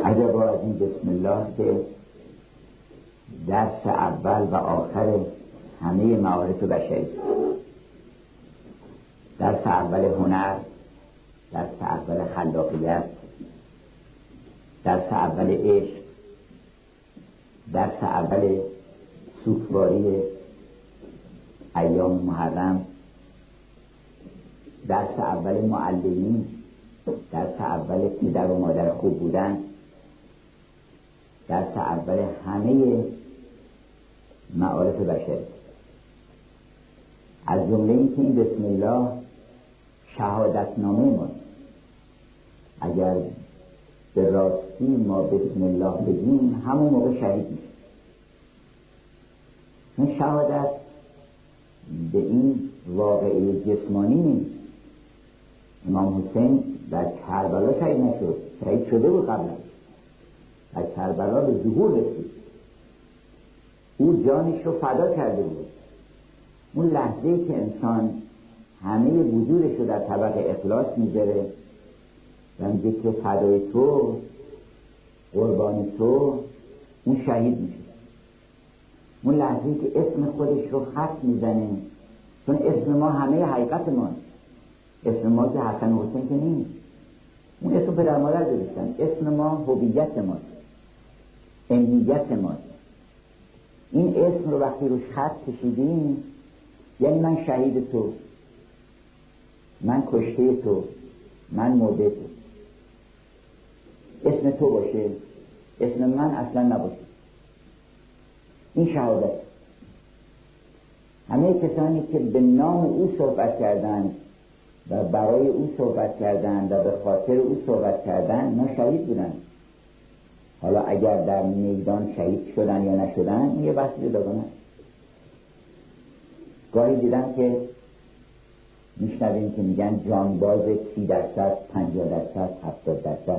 عجبا از این بسم الله که درس اول و آخر همه معارف بشری، درس اول هنر، درس اول خلاقیت، درس اول عشق، درس اول سوگواری ایام محرم، درس اول معلمین، درس اول پدر و مادر خوب بودن، درس اول همه معارف بشری. از جمله این که این بسم الله شهادتنامه ماست. اگر به راستی ما بسم الله بگیم همون موقع شهید میشه. این شهادت به این واقعه جسمانی نیست. امام حسین در کربلا شهید نشد، شهید شده بود قبلا، در کربلا به ظهور رسید. او جانش رو فدا کرده بود. اون لحظه‌ای که انسان همه وجودش رو در طبق اخلاص میذاره و میگه که فدای تو، قربانی تو، اون شهید میشه. اون لحظه‌ای که اسم خودش رو خط میزنه، چون اسم ما همه حقیقت ماست. اسم ما که حسن و حسین که نیست، اون اسم پدر مادر گذاشتن. اسم ما هویت ماست، امنیت ماست. این اسم رو وقتی روش خط کشیدیم یعنی من شهید تو، من کشته تو، من مرده تو. اسم تو باشه، اسم من اصلا نباشه. این شهادت. همه کسانی که به نام او صحبت کردند و برای او صحبت کردند و به خاطر او صحبت کردند، اینا شهید بودند. حالا اگر در میدان شهید شدن یا نشدن این یه بحث جداگانه است. گاهی دیدم که میشنویم که میگن جانباز 30%، 50%، 70%.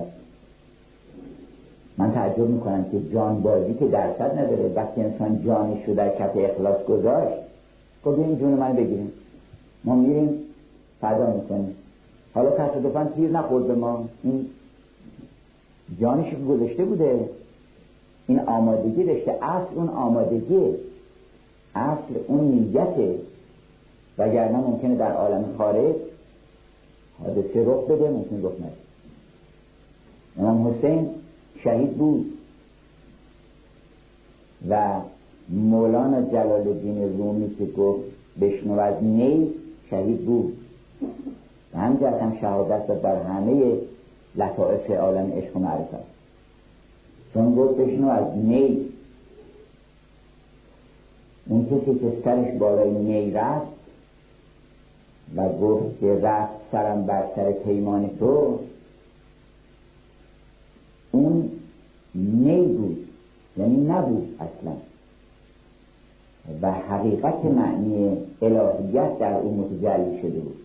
من تعجب میکنم که جانبازی که درصد نداره. وقتی انسان جانش رو در کف اخلاص گذاشت، خب این جون من بگیریم، ما میریم فدا میکنیم. حالا تصادفاً تیر نخورد به ما، این جانش رو گذاشته بوده، این آمادگی داشته. اصل اون آمادگی، اصل اون نیته. وگرنه ممکنه در عالم خارج حادثه رخ بده، ممکن رخ نده. امام حسین شهید بود و مولانا جلال الدین رومی که گفت بشنو از نی، شهید بود. و همجرد هم شهادت داد بر همه لطائف عالم عشق و معرفت، چون گفت بشنو از نی. اون کسی که سرش بالای نی رفت و گفت که رفت سرم بر سر پیمان تو، اون نی بود، یعنی نبود اصلا، و حقیقت معنی الهیت در اون متجلی شده بود.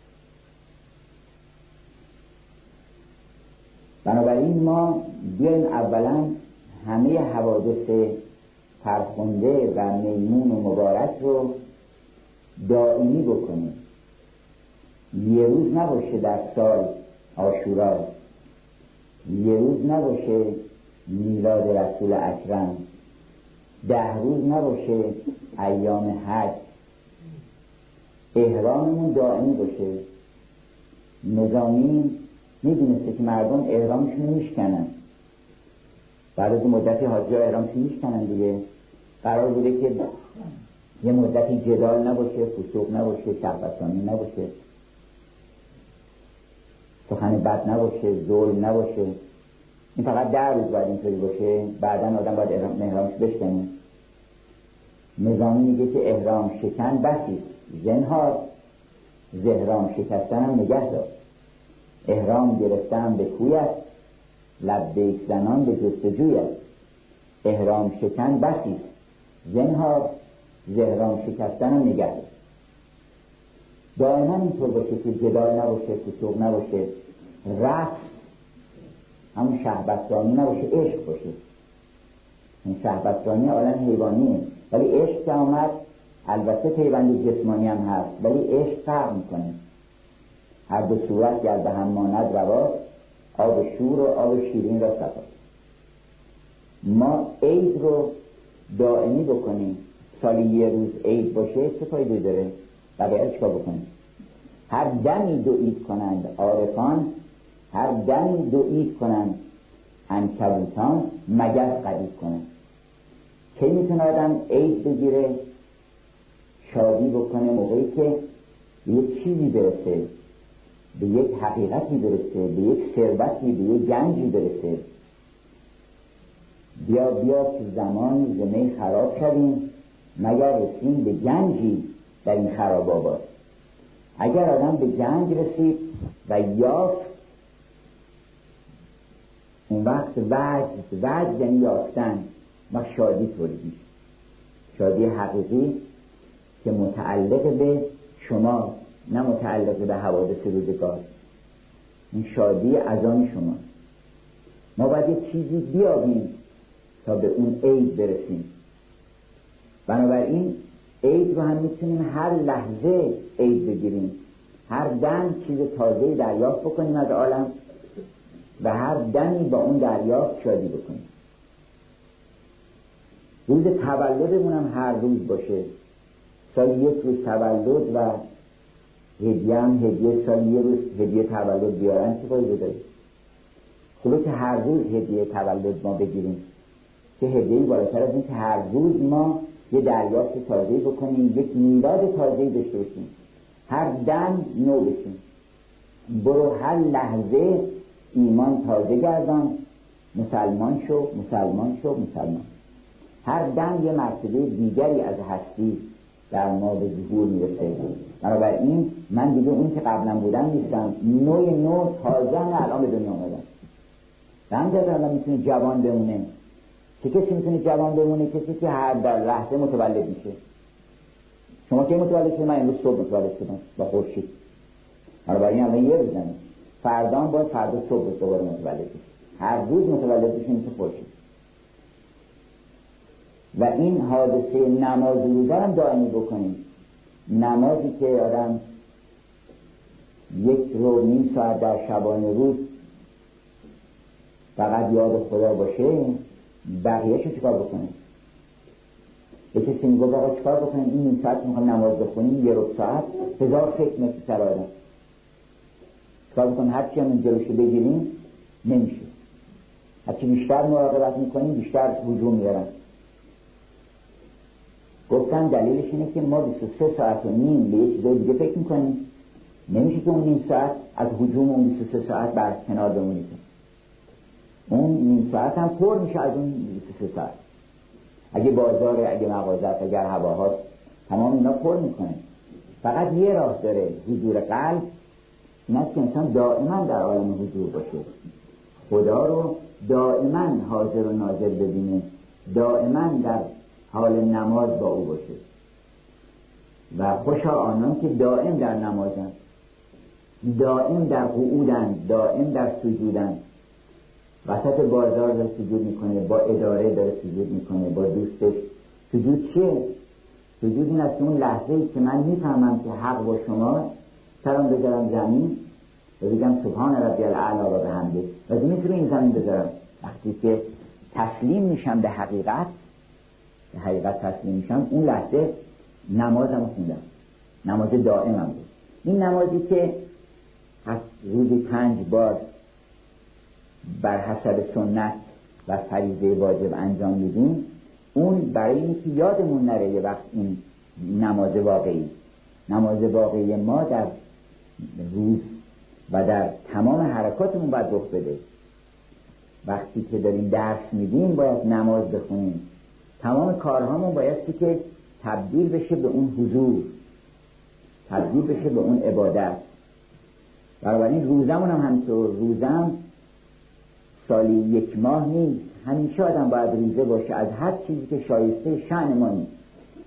بنابراین ما بیایم اولا همه حوادث فرخنده و میمون و مبارک رو دائمی بکنیم. یه روز نباشه در سال عاشورا، یه روز نباشه میلاد رسول اکرم، 10 روز نباشه ایام حج. احراممون دائمی باشه. نظامی میدونسته که مردم احرامشون میشکنن، بعد از مدتی حاجی ها احرامشون میشکنن دیگه. قرار بوده که یه مدتی جدال نباشه، فسوق نباشه، شهوترانی نباشه، سخن بد نباشه، ظلم نباشه. این فقط 10 روز باید اینطوری باشه، بعدا آدم باید احرامش بشکنه. نظامی میگه که احرام شکن بسی، زنهار زهرام شکستنم نگه دار. احرام گرفتم به کویت، لبیک زنان به جستجویت. احرام شکن بسی، زنهار زهرام شکستنم نگه دار. دائما اینطور باشه که جدال نباشه، فسوق نباشه، رقص همون شهوترانی نباشه، عشق باشه. این شهوترانی عالم حیوانیه، ولی عشق که آمد البته پیوند جسمانی هم هست، ولی عشق فرق میکنه. هر دو صورت گر به هم ماند رواست، آب شور و آب شیرین را صفاست. ما عید رو دائمی بکنیم، سالی یه روز عید باشه چه فایده داره؟ بقیه چیکار بکنیم؟ هر دمی دو عید کنند عارفان، هر دمی دو عید کنند عنکبوتان، مگر قدید کنند. کی میتونه آدم عید بگیره شادی بکنه؟ موقعی که به یک چیزی برسه، به یک حقیقتی برسه، به یک ثروتی، به یک گنجی برسه. بیا که زمانی زمین خراب شدیم مگر رسیم به گنجی در این خراب آباد. اگر آدم به گنج رسید و یافت، اون وقت وجد یعنی یافتن و شادی تولید میشه، شادی حقیقی که متعلق به شما، نه متعلق به حوادث روزگار. این شادی از آن شما. ما باید یک چیزی بیابیم تا به اون عید برسیم. بنابراین عید رو هم میتونیم هر لحظه عید بگیریم، هر دم چیز تازه‌ای دریافت بکنیم از عالم و هر دمی با اون دریافت شادی بکنیم. روز تولدمون هم هر روز باشه، سال یک روز تولد و هدیه هم هدیه، سال یه روز هدیه تولد بیارن چه فایده داره؟ خوبه که هر روز هدیه تولد ما بگیریم، که هدیه‌ای بالاتر از این که هر روز ما یه دریافت تازه‌ای بکنیم، یک میلاد تازه‌ای داشته باشیم، هر دم نو بشیم. برو هر لحظه ایمان تازه گردان، مسلمان شو. هر دم یه مرتبه دیگری از هستی در ما به ظهور میرسه. بنابراین من دیگه اون که قبلا بودم نیستم، نو تازه الان به دنیا اومدم. همینجاست الان میتونه جوان بمونه. چه کسی میتونه جوان بمونه؟ کسی که هر در لحظه متولد میشه. شما که متولد شدید؟ من امروز صبح متولد شدم با خورشید. بنابراین الان یه روزمه، فردا باید فردا صبح دوباره متولد بشه. هر روز متولد بشه مثل خورشید. و این حادثه نماز روزه هم دائمی بکنیم. نمازی که آدم یک رو نیم ساعت در شبانه روز فقط یاد خدا باشه، بقیه‌شو چیکار بکنیم؟ یه کسی میگه آقا چیکار بکنیم؟ این نیم ساعت میخوایم نماز بخونیم، یه ربع ساعت، هزار فکر مثل سر آدم. چیکار بکنیم؟ هرچی هم جلوشو بگیریم نمیشه. هرچی بیشتر مراقبت میکنیم بیشتر هجوم میارن. گفتن دلیلش اینه که ما 23 ساعت و نیم به یه چیزای دیگه فکر میکنیم، نمیشه که اون نیم ساعت از هجوم اون 23 ساعت بر کنار بمونیم. اون نیم ساعت هم پر میشه از اون 23 ساعت. اگه بازاره، اگه مغازه، اگر هواهاست، تمام اینا پر میکنه. فقط یه راه داره، حضور قلب. این است که انسان دائما در عالم حضور باشه، خدا رو دائما حاضر و ناظر ببینه، دائما در حال نماز با او باشه. و خوشا آنان که دائم در نمازن، دائم در قعودن، دائم در سجودن. وسط بازار داره سجود میکنه، با اداره داره سجود میکنه، با دوستش. سجود چیه؟ سجود این است که اون لحظه‌ای که من میفهمم که حق با شما، سرم بذارم زمین و بگم سبحان ربی الاعلی و بحمده، و نیست رو این زمین بذارم. وقتی که تسلیم میشم به حقیقت تسلیم میشم، اون لحظه نمازم خوندم، نماز دائمم بود. این نمازی که روزی 5 بار بر حسب سنت و فریضه واجب انجام میدیم، اون برای اینکه یادمون نره یه وقت این نماز واقعی ما در روز و در تمام حرکاتمون باید رخ بده. وقتی که داریم درس میدیم باید نماز بخونیم، تمام کارهامون بایستی که تبدیل بشه به اون حضور، تبدیل بشه به اون عبادت. بنابراین روزمون هم همینطور. روزم سالی 1 ماه نیست، همیشه آدم باید روزه باشه از هر چیزی که شایسته شأن ما نیست.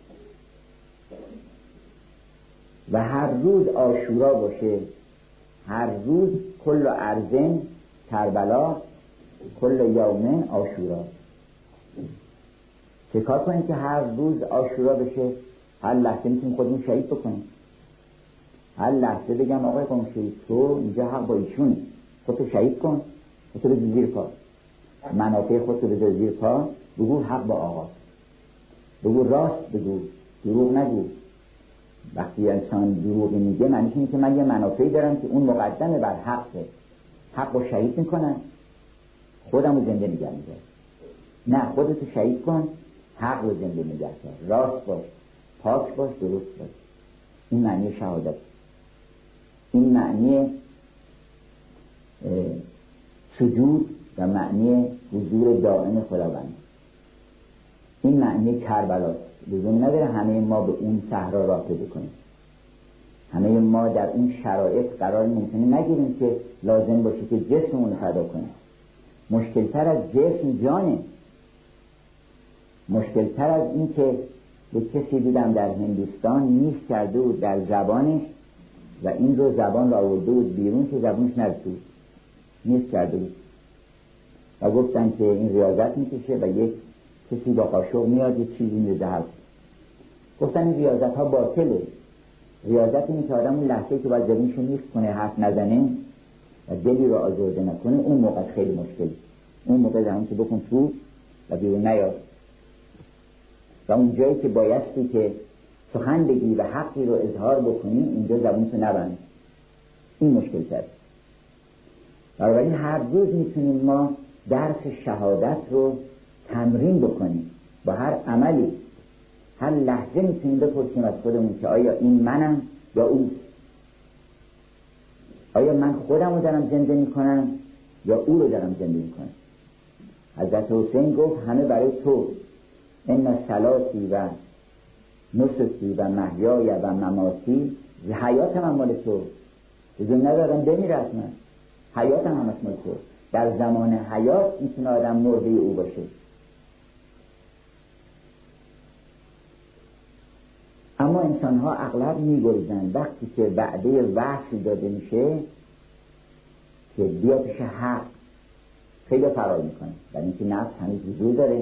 و هر روز عاشورا باشه، هر روز کل ارزن کربلا، کل یومن عاشورا. چه کار کنیم که هر روز عاشورا بشه؟ هر لحظه میتونیم خودمون شهید بکنیم. هر لحظه بگم آقای قمشه‌ای تو اینجا حق با ایشونی، خودتو شهید کن، خودتو بزی زیر پا. منافع خودت رو بذار زیر پا، بگو حق با آقا، بگو راست بگو، دروغ نگو. وقتی انسان دروغی میگه معنیش اینه که من یه منافعی دارم که اون مقدمه بر حقه، حق رو شهید میکنم، خودم رو زنده نگه میدارم. نه، خودتو شهید کن، حق رو زنده نگه دار، راست باش، پاک باش، درست باش. این معنی شهادت، این معنی سجود و معنی حضور دائم خداوند. این معنی کربلاست. لزوم نداره همه ما به اون صحرا راه پیدا کنیم، همه ما در اون شرایط قرار ممکنه نگیریم که لازم باشه که جسممون رو فدا کنیم. مشکلتر از جسم جانه. مشکلتر از این که به کسی دیدم در هندوستان نیز کرده بود در زبانش و این رو زبان را آورده بود بیرون که زبانش نرسید، نیز کرده بود و گفتن که این ریاضت میکشه و یک کسی با قاشق میاد یه چیزی میدهد. گفتن این ریاضت ها باطله. ریاضت اینه که آدم اون لحظه‌ای که باید زبانشو نیست کنه، حرف نزنه و دلی رو آزرده نکنه، اون موقع خیلی مشکلی. اون موقع زمان که بکن تو و بیرون نیاد و اون جایی که بایستی که سخن بگی و حقی رو اظهار بکنی اینجا زبانتو نبند. این مشکل تر. بنابراین هر روز میتونیم ما درس شهادت رو تمرین بکنیم با هر عملی. هر لحظه میتونیم بپرسیم از خودمون که آیا این منم یا اوست؟ آیا من خودم رو دارم زنده میکنم یا او رو دارم زنده میکنم؟ حضرت حسین گفت همه برای تو، ان صلاتی و نسکی و محیای و مماتی، حیات من مال تو، لزوم ندارم بمیرم، من حیاتم هم مال تو. در زمان حیات میتونه آدم مرده او باشه. اما انسان ها اغلب میگریزن وقتی که وعده وصل داده میشه که بیا پیش حق، خیلی فرار میکنه. برای اینکه نفس هنوز حضور داره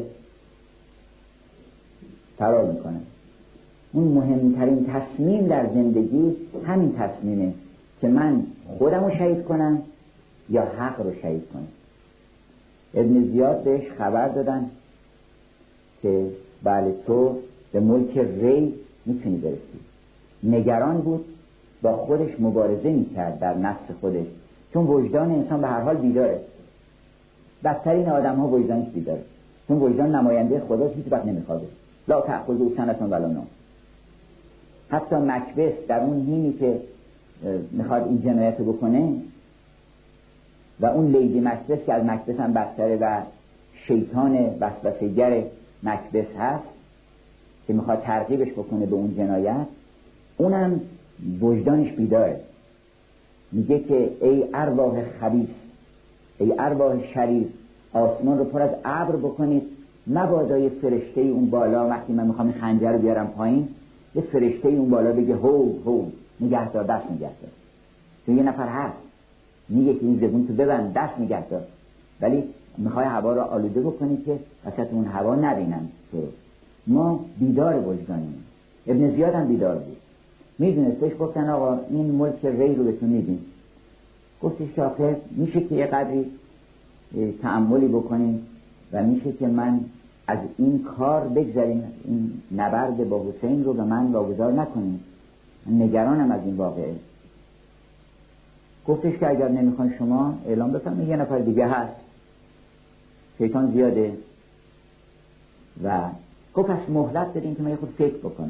فرار میکنه. اون مهمترین تصمیم در زندگی همین تصمیمه که من خودم رو شهید کنم یا حق رو شهید کنم. ابن زیاد بهش خبر دادن که بله تو به ملک ری میتونی برسی. نگران بود، با خودش مبارزه میکرد در نفس خودش، چون وجدان انسان به هر حال بیداره. بدترین آدم ها وجدانش بیداره، چون وجدان نماینده خداست، هیچ وقت نمیخوابه. لا تأخذه سنة ولا نوم. حتی مکبث در اون حینی که میخواد این جنایت رو بکنه و اون لیدی مکبث که از مکبث هم بدتره و شیطان وسوسه‌گر مکبث هست که میخواد ترغیبش بکنه به اون جنایت، اونم وجدانش بیداره. میگه که ای ارواح خبیث، ای ارواح شریر، آسمان رو پر از ابر بکنید، مبادا یه فرشته اون بالا وقتی من میخوام خنجر رو بیارم پایین، یه فرشته اون بالا بگه هو هو نگهدار، دست نگهدار. چون یه نفر هست میگه که این زبون تو ببند، دست نگهدار، ولی میخوای هوا رو آلوده بکنی که وسط اون هوا نبینن تو. ما بیدار وجدانیم. ابن زیاد هم بیدار بود، میدونستش. گفتن آقا این ملک ری رو بهتون میدیم. گفتش که آخه میشه که یه قدری تأملی بکنیم و میشه که من از این کار بگذاریم، این نبرد با حسین رو به من واگذار نکنیم، من نگرانم از این واقعه. گفتش که اگر نمیخوان شما اعلام بفرمایید یه نفر دیگه هست، شیطان زیاده، و گفت پس مهلت بدین که من یه خود فکر بکنم.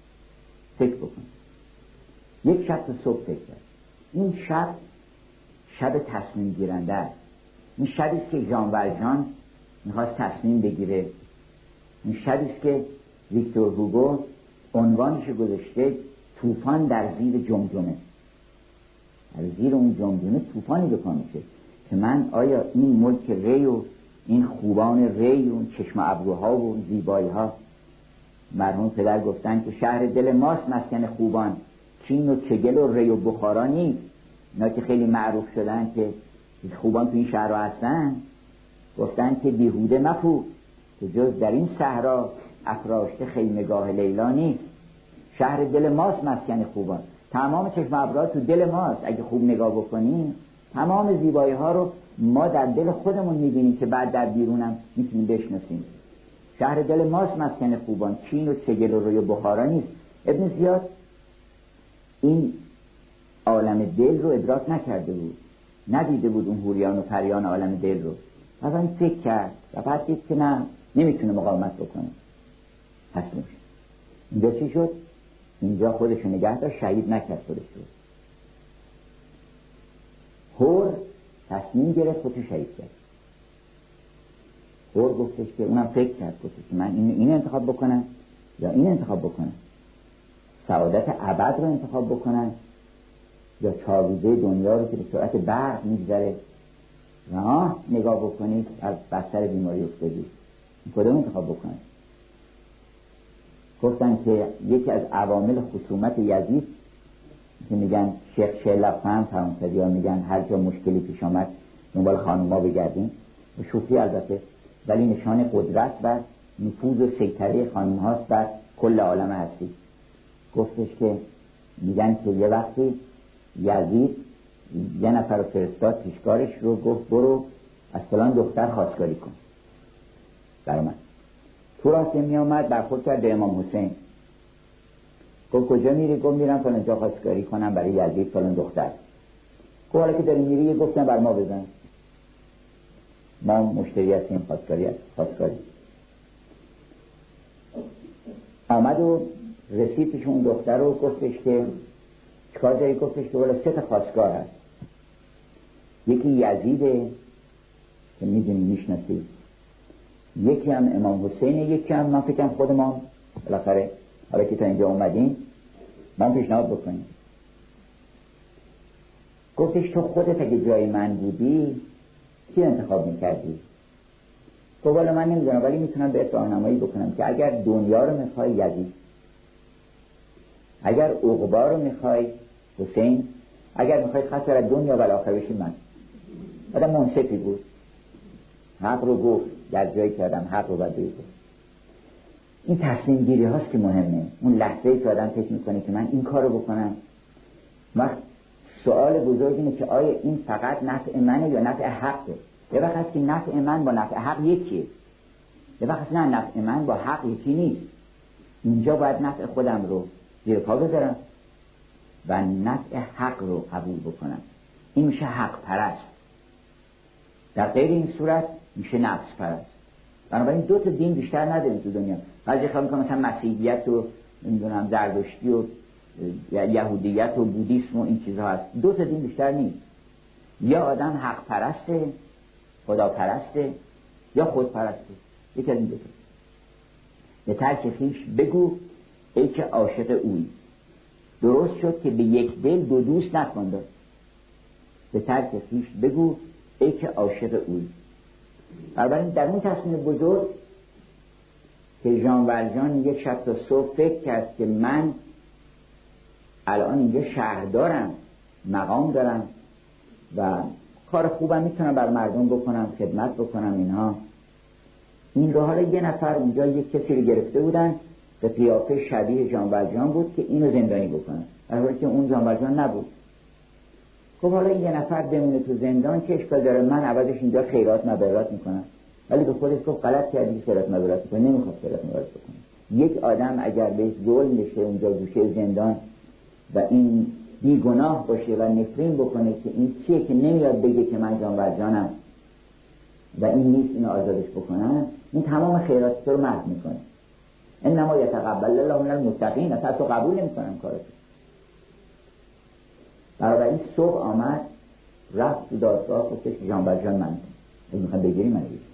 یک شب تا صبح فکر کرد. این شب تصمیم گیرنده است. این شبیست که ژان ولژان میخواست تصمیم بگیره. این شبیست که ویکتور هوگو عنوانش گذاشته طوفان در زیر جمجمه. در زیر اون جمجمه طوفانی به پا میشه که من آیا این ملک ری و این خوبان ری و چشم ابروها و زیبایی ها، مرحوم پدر گفتن که شهر دل ماست مسکن خوبان، چین و چگل و ری و بخارا نیست. اینا که خیلی معروف شدن که خوبان تو این شهرها هستن، گفتن که بیهوده مفو که جز در این صحرا افراشته خیمگاه لیلا نیست. شهر دل ماست مسکن خوبان، تمام چشم ابروها تو دل ماست. اگه خوب نگاه بکنیم تمام زیبایی ها رو ما در دل خودمون میبینیم که بعد در بیرونم میتونیم بشناسیم. شهر دل ماست مسکن خوبان، چین و چگل و روی بخارا نیست. ابن زیاد این عالم دل رو ادراک نکرده بود، ندیده بود اون حوریان و پریان عالم دل رو. مثلا فکر کرد و بعد دید که نه، نمیتونه مقاومت بکنه، تسلیم شد. اینجا چی شد؟ اینجا خودشو نگه داشت، شهید نکرد خودش رو. هور تصمیم گرفت خودشو شهید کرد. هور گفتش که اونم فکر کرد، گفتش که من این انتخاب بکنم یا این انتخاب بکنم، سعادت ابد رو انتخاب بکنم یا چاویزه دنیا رو که به سرعت برق میگذره راه نگاه بکنید از بستر بیماری افتادید، کدوم انتخاب بکنید؟ گفتن که یکی از عوامل خصومت یزید که میگن شیخ لبخند فرانسوی ها میگن هر جا مشکلی پیش آمد دنبال خانوما بگردیم، و شوخی البته، ولی نشان قدرت و نفوذ و سیطره خانم هاست بر کل عالم هستی. گفتش که میگن که یه وقتی یزید یه نفر رو فرستاد پیشکارش رو، گفت برو از فلان دختر خواستگاری کن برای من. تو راسته می آمد برخورد کرد به امام حسین، گفت کجا میری؟ گفت میرم فلان جا خواستگاری کنم برای یزید فلان دختر. گفت حالا که داری میری یه گفتم بر ما بزن، ما مشتری هستیم، خواستگاری. آمد و رسید پیش اون دختر رو، گفتش که چیکار داری؟ گفتش که والا 3 تا خواستگار هست، یکی یزیده که میدونی میشناسی، یکی هم امام حسینه، یکی هم من فکرم خود ما بالاخره حالا که تا اینجا اومدیم من پیشنهاد بکنیم. گفتش تو خودت اگه جای من بودی کی انتخاب میکردی؟ گفت والا من نمیدونم، ولی میتونم بهت راهنمایی بکنم که اگر دنیا رو میخوای یزید، اگر عقبا رو میخوای حسین، اگر میخوای خسر دنیا و آخر بشی من. آدم منصفی بود، حق رو گفت، در جایی که آدم حق رو باید بگه. این تصمیم گیری هاست که مهمه. اون لحظه‌ای که آدم فکر میکنه که من این کار رو بکنم، وقت سوال بزرگ اینه که آیا این فقط نفع منه یا نفع حقه؟ یه وقت هست که نفع من با نفع حق یکیه، یه وقت هست نه، نفع من با حق یکی نیست. اینجا باید نفع خودم رو زیر پا بذارم و نفع حق رو قبول بکنم. این میشه حق پرست. در غیر این صورت میشه نفس پرست. بنابراین 2 تا دین بیشتر نداریم تو دنیا. بعضی خیال میکنن مثلا مسیحیت و نمیدونم زردشتی و یهودیت و بودیسم و این چیزها هست. 2 تا دین بیشتر نیست. یا آدم حق پرسته، خدا پرسته، یا خود پرسته. یکی از این 2 تا. به ترک خویش بگو ای که عاشق اویی. درست شد که به یک دل 2 دوست نتوان داشت. به ترک خویش بگو ای که عاشق اویی. بنابراین در اون تصمیم بزرگ که ژان ولژان یک شب تا صبح فکر کرد که من الان اینجا شهردارم، مقام دارم و کار خوبم میتونم بر مردم بکنم، خدمت بکنم، اینها این رو حالا یه نفر اونجا یک کسی رو گرفته بودن به قیافه شبیه ژان ولژان بود که اینو زندانی بکنن، در حالی که اون ژان ولژان نبود. خب حالا این یه نفر بمونه تو زندان که اشکال داره، من عوضش اینجا خیرات مبررات میکنم. ولی به خودش گفت غلط کردی که خیرات مبررات بکنی، نمیخواد خیرات مبررات بکنه. یک آدم اگر بهش ظلم بشه اونجا گوشه زندان و این بیگناه باشه و نفرین بکنه که این چیه که نمیاد بگه که من ژان ولژانم و این نیست، اینو آزادش بکنن، این تمام خیرات رو محو میکنه. انما یتقبل الله من المتقین. اصلا تو قبول نمیکنم کارتو. بنابراین صبح آمد رفت تو دادگاه، گفتش ژان ولژان من میخوام بگیری من بگیری.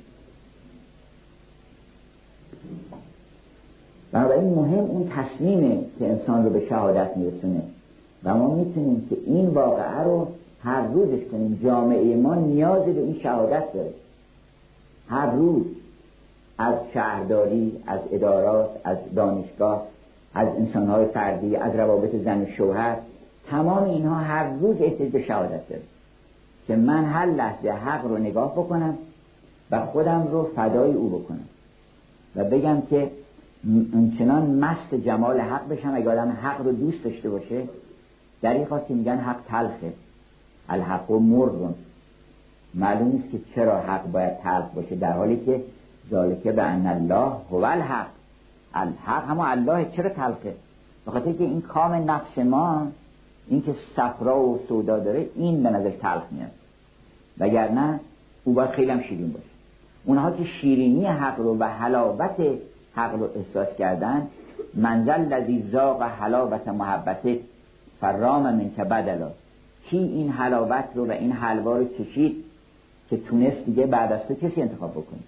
بنابراین مهم اون تصمیمه که انسان رو به شهادت میرسونه و ما میتونیم که این واقعه رو هر روزش کنیم. جامعه ما نیاز به این شهادت داره. هر روز از شهرداری، از ادارات، از دانشگاه، از انسانهای فردی، از روابط زن و شوهر، تمام اینها هر روز احتیاج به شهادت داره که من هر لحظه حق رو نگاه بکنم و خودم رو فدای او بکنم و بگم که اونچنان مست جمال حق بشم. اگه آدم حق رو دوست داشته باشه، در این خواست که میگن حق تلخه، الحق و مرغون، معلوم نیست که چرا حق باید تلخ باشه، در حالی که ذالک بأن الله هو الحق، الحق همون الله، چرا تلخه؟ بخاطر که این کام نفس ما، این که صفرا و سودا داره، این به نظر تلخ میاد، وگرنه او باید خیلی هم شیرین باشه. اونها که شیرینی حق رو و حلاوت حق رو احساس کردن، منزل الذی ذاق حلاوت محبت فرام منک بدلا، کی این حلاوت رو و این حلوا رو چشید که تونست دیگه بعد از تو کسی انتخاب بکنه.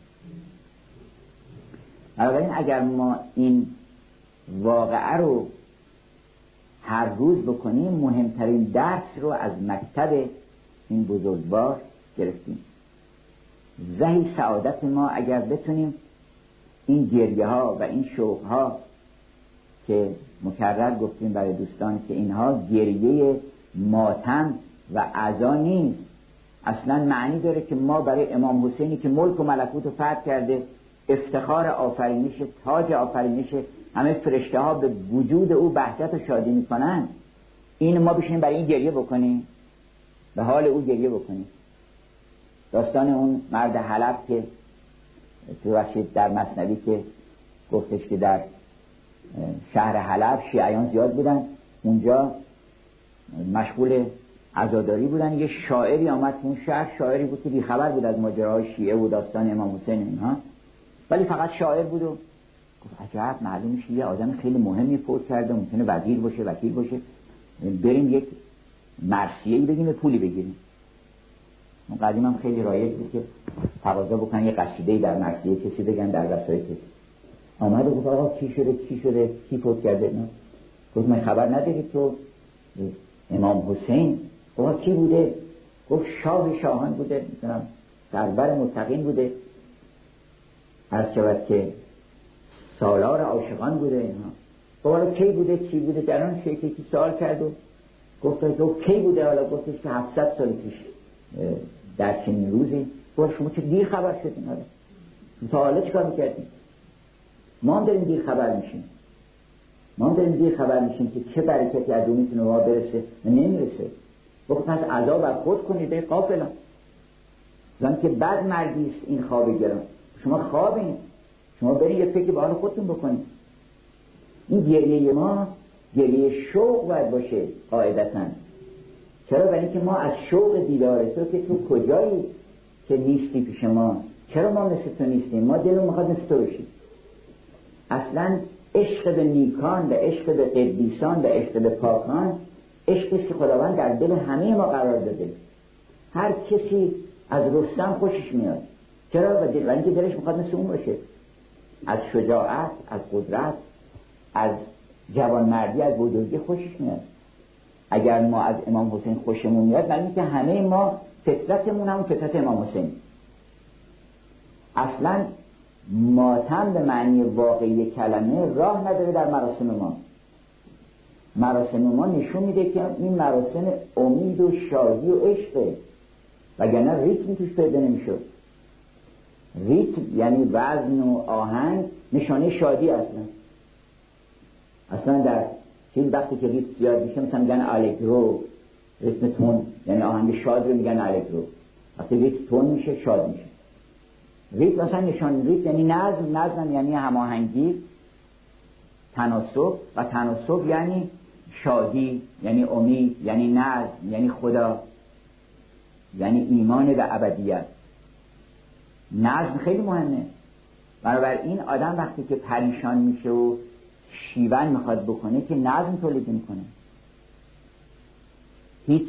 بنابراین اگر ما این واقعه رو هر روز بکنیم، مهمترین درس رو از مکتب این بزرگوار گرفتیم. زهی سعادت ما اگر بتونیم این گریه ها و این شوق ها که مکرر گفتیم برای دوستان که اینها گریه ماتم و عزا نیست، اصلا معنی داره که ما برای امام حسینی که ملک و ملکوت رو فتح کرده، افتخار آفرینش، تاج آفرینش، همه فرشته ها به وجود او بهجت و شادی میکنن، این ما بشینیم برای این گریه بکنیم، به حال او گریه بکنیم. داستان اون مرد حلب که تو رشید در مثنوی که گفتش که در شهر حلب شیعیان زیاد بودن، اونجا مشغول عزاداری بودن، یه شاعری آمد اون شهر، شاعری بود که بیخبر بود از ماجراهای شیعه و داستان امام حسین اینها، ولی فقط شاعر بود و گفت عجب، معلوم میشه یه آدم خیلی مهمی فوت کرده، ممکنه وزیر باشه، وکیل باشه، بریم یک مرثیه‌ای بگیم پولی بگیریم. اون قدیم هم خیلی رایج بود که تقاضا بکنن یه قصیده‌ای در مرثیه کسی بگن در رسای کسی. آمد و گفت آقا کی شده کی فوت کرده؟ نه گفت من خبر ندارید تو امام حسین؟ گفت کی بوده؟ گفت شاه شاهان بوده، مثلا سرور متقین بوده، هر شود که سالار عاشقان بوده اینها. حالا کی بوده چی بوده؟ در آن شیخی که سوال کرد و گفت کی بوده؟ حالا گفتش که 700 سال پیش در چنین روزی. گفت شما چه دیر خبر شدین؟ حالا تا حالا چیکار می‌کردین؟ ما هم داریم دیر خبر میشیم، که چه برکتی از اون میتونه ما برسه و نمیرسه. گفت پس عذاب بر خود کنید ای غافلان، زن که بعد مرگیست این خواب گران، شما خوابین، شما برید یه فکر به حال خودتون بکنید. این گریه ما گریه شوق باید باشه قاعدتاً. چرا؟ برای اینکه ما از شوق دیدار تو کجایی که نیستی پیش ما، چرا ما مثل تو نیستیم؟ ما دلمون میخواد مثل تو بشیم. اصلا عشق به نیکان و عشق به قدیسان و عشق به پاکان عشقی که خداوند در دل همه ما قرار داده. هر کسی از رستم خوشش میاد، چرا؟ برای اینکه دلش میخواد مثل اون باشه، از شجاعت، از قدرت، از جوانمردی، از بزرگی خوشش میاد. اگر ما از امام حسین خوشمون میاد، معنی که همه ما فطرتمون همون فطرت امام حسین. اصلا ماتم به معنی واقعی کلمه راه نداره در مراسم ما. مراسم ما نشون میده که این مراسم امید و شادی و عشقه، وگرنه ریتم توش پیدا نمیشد. ریتم یعنی وزن و آهنگ نشانه شادی. اصلا در چیز وقتی که ریتم زیاد میشه مثلا میگن الگرو، ریتم تون، یعنی آهنگ شاد رو میگن الگرو. وقتی ریتم تون میشه شاد میشه. ریتم مثلا نشان ریتم یعنی نظم یعنی هماهنگی، تناسب، و تناسب یعنی شادی، یعنی امید، یعنی نظم، یعنی خدا، یعنی ایمان به ابدیت. نظم خیلی مهمه. بنابراین آدم وقتی که پریشان میشه و شیون میخواد بکنه که نظم تولید میکنه. هیچ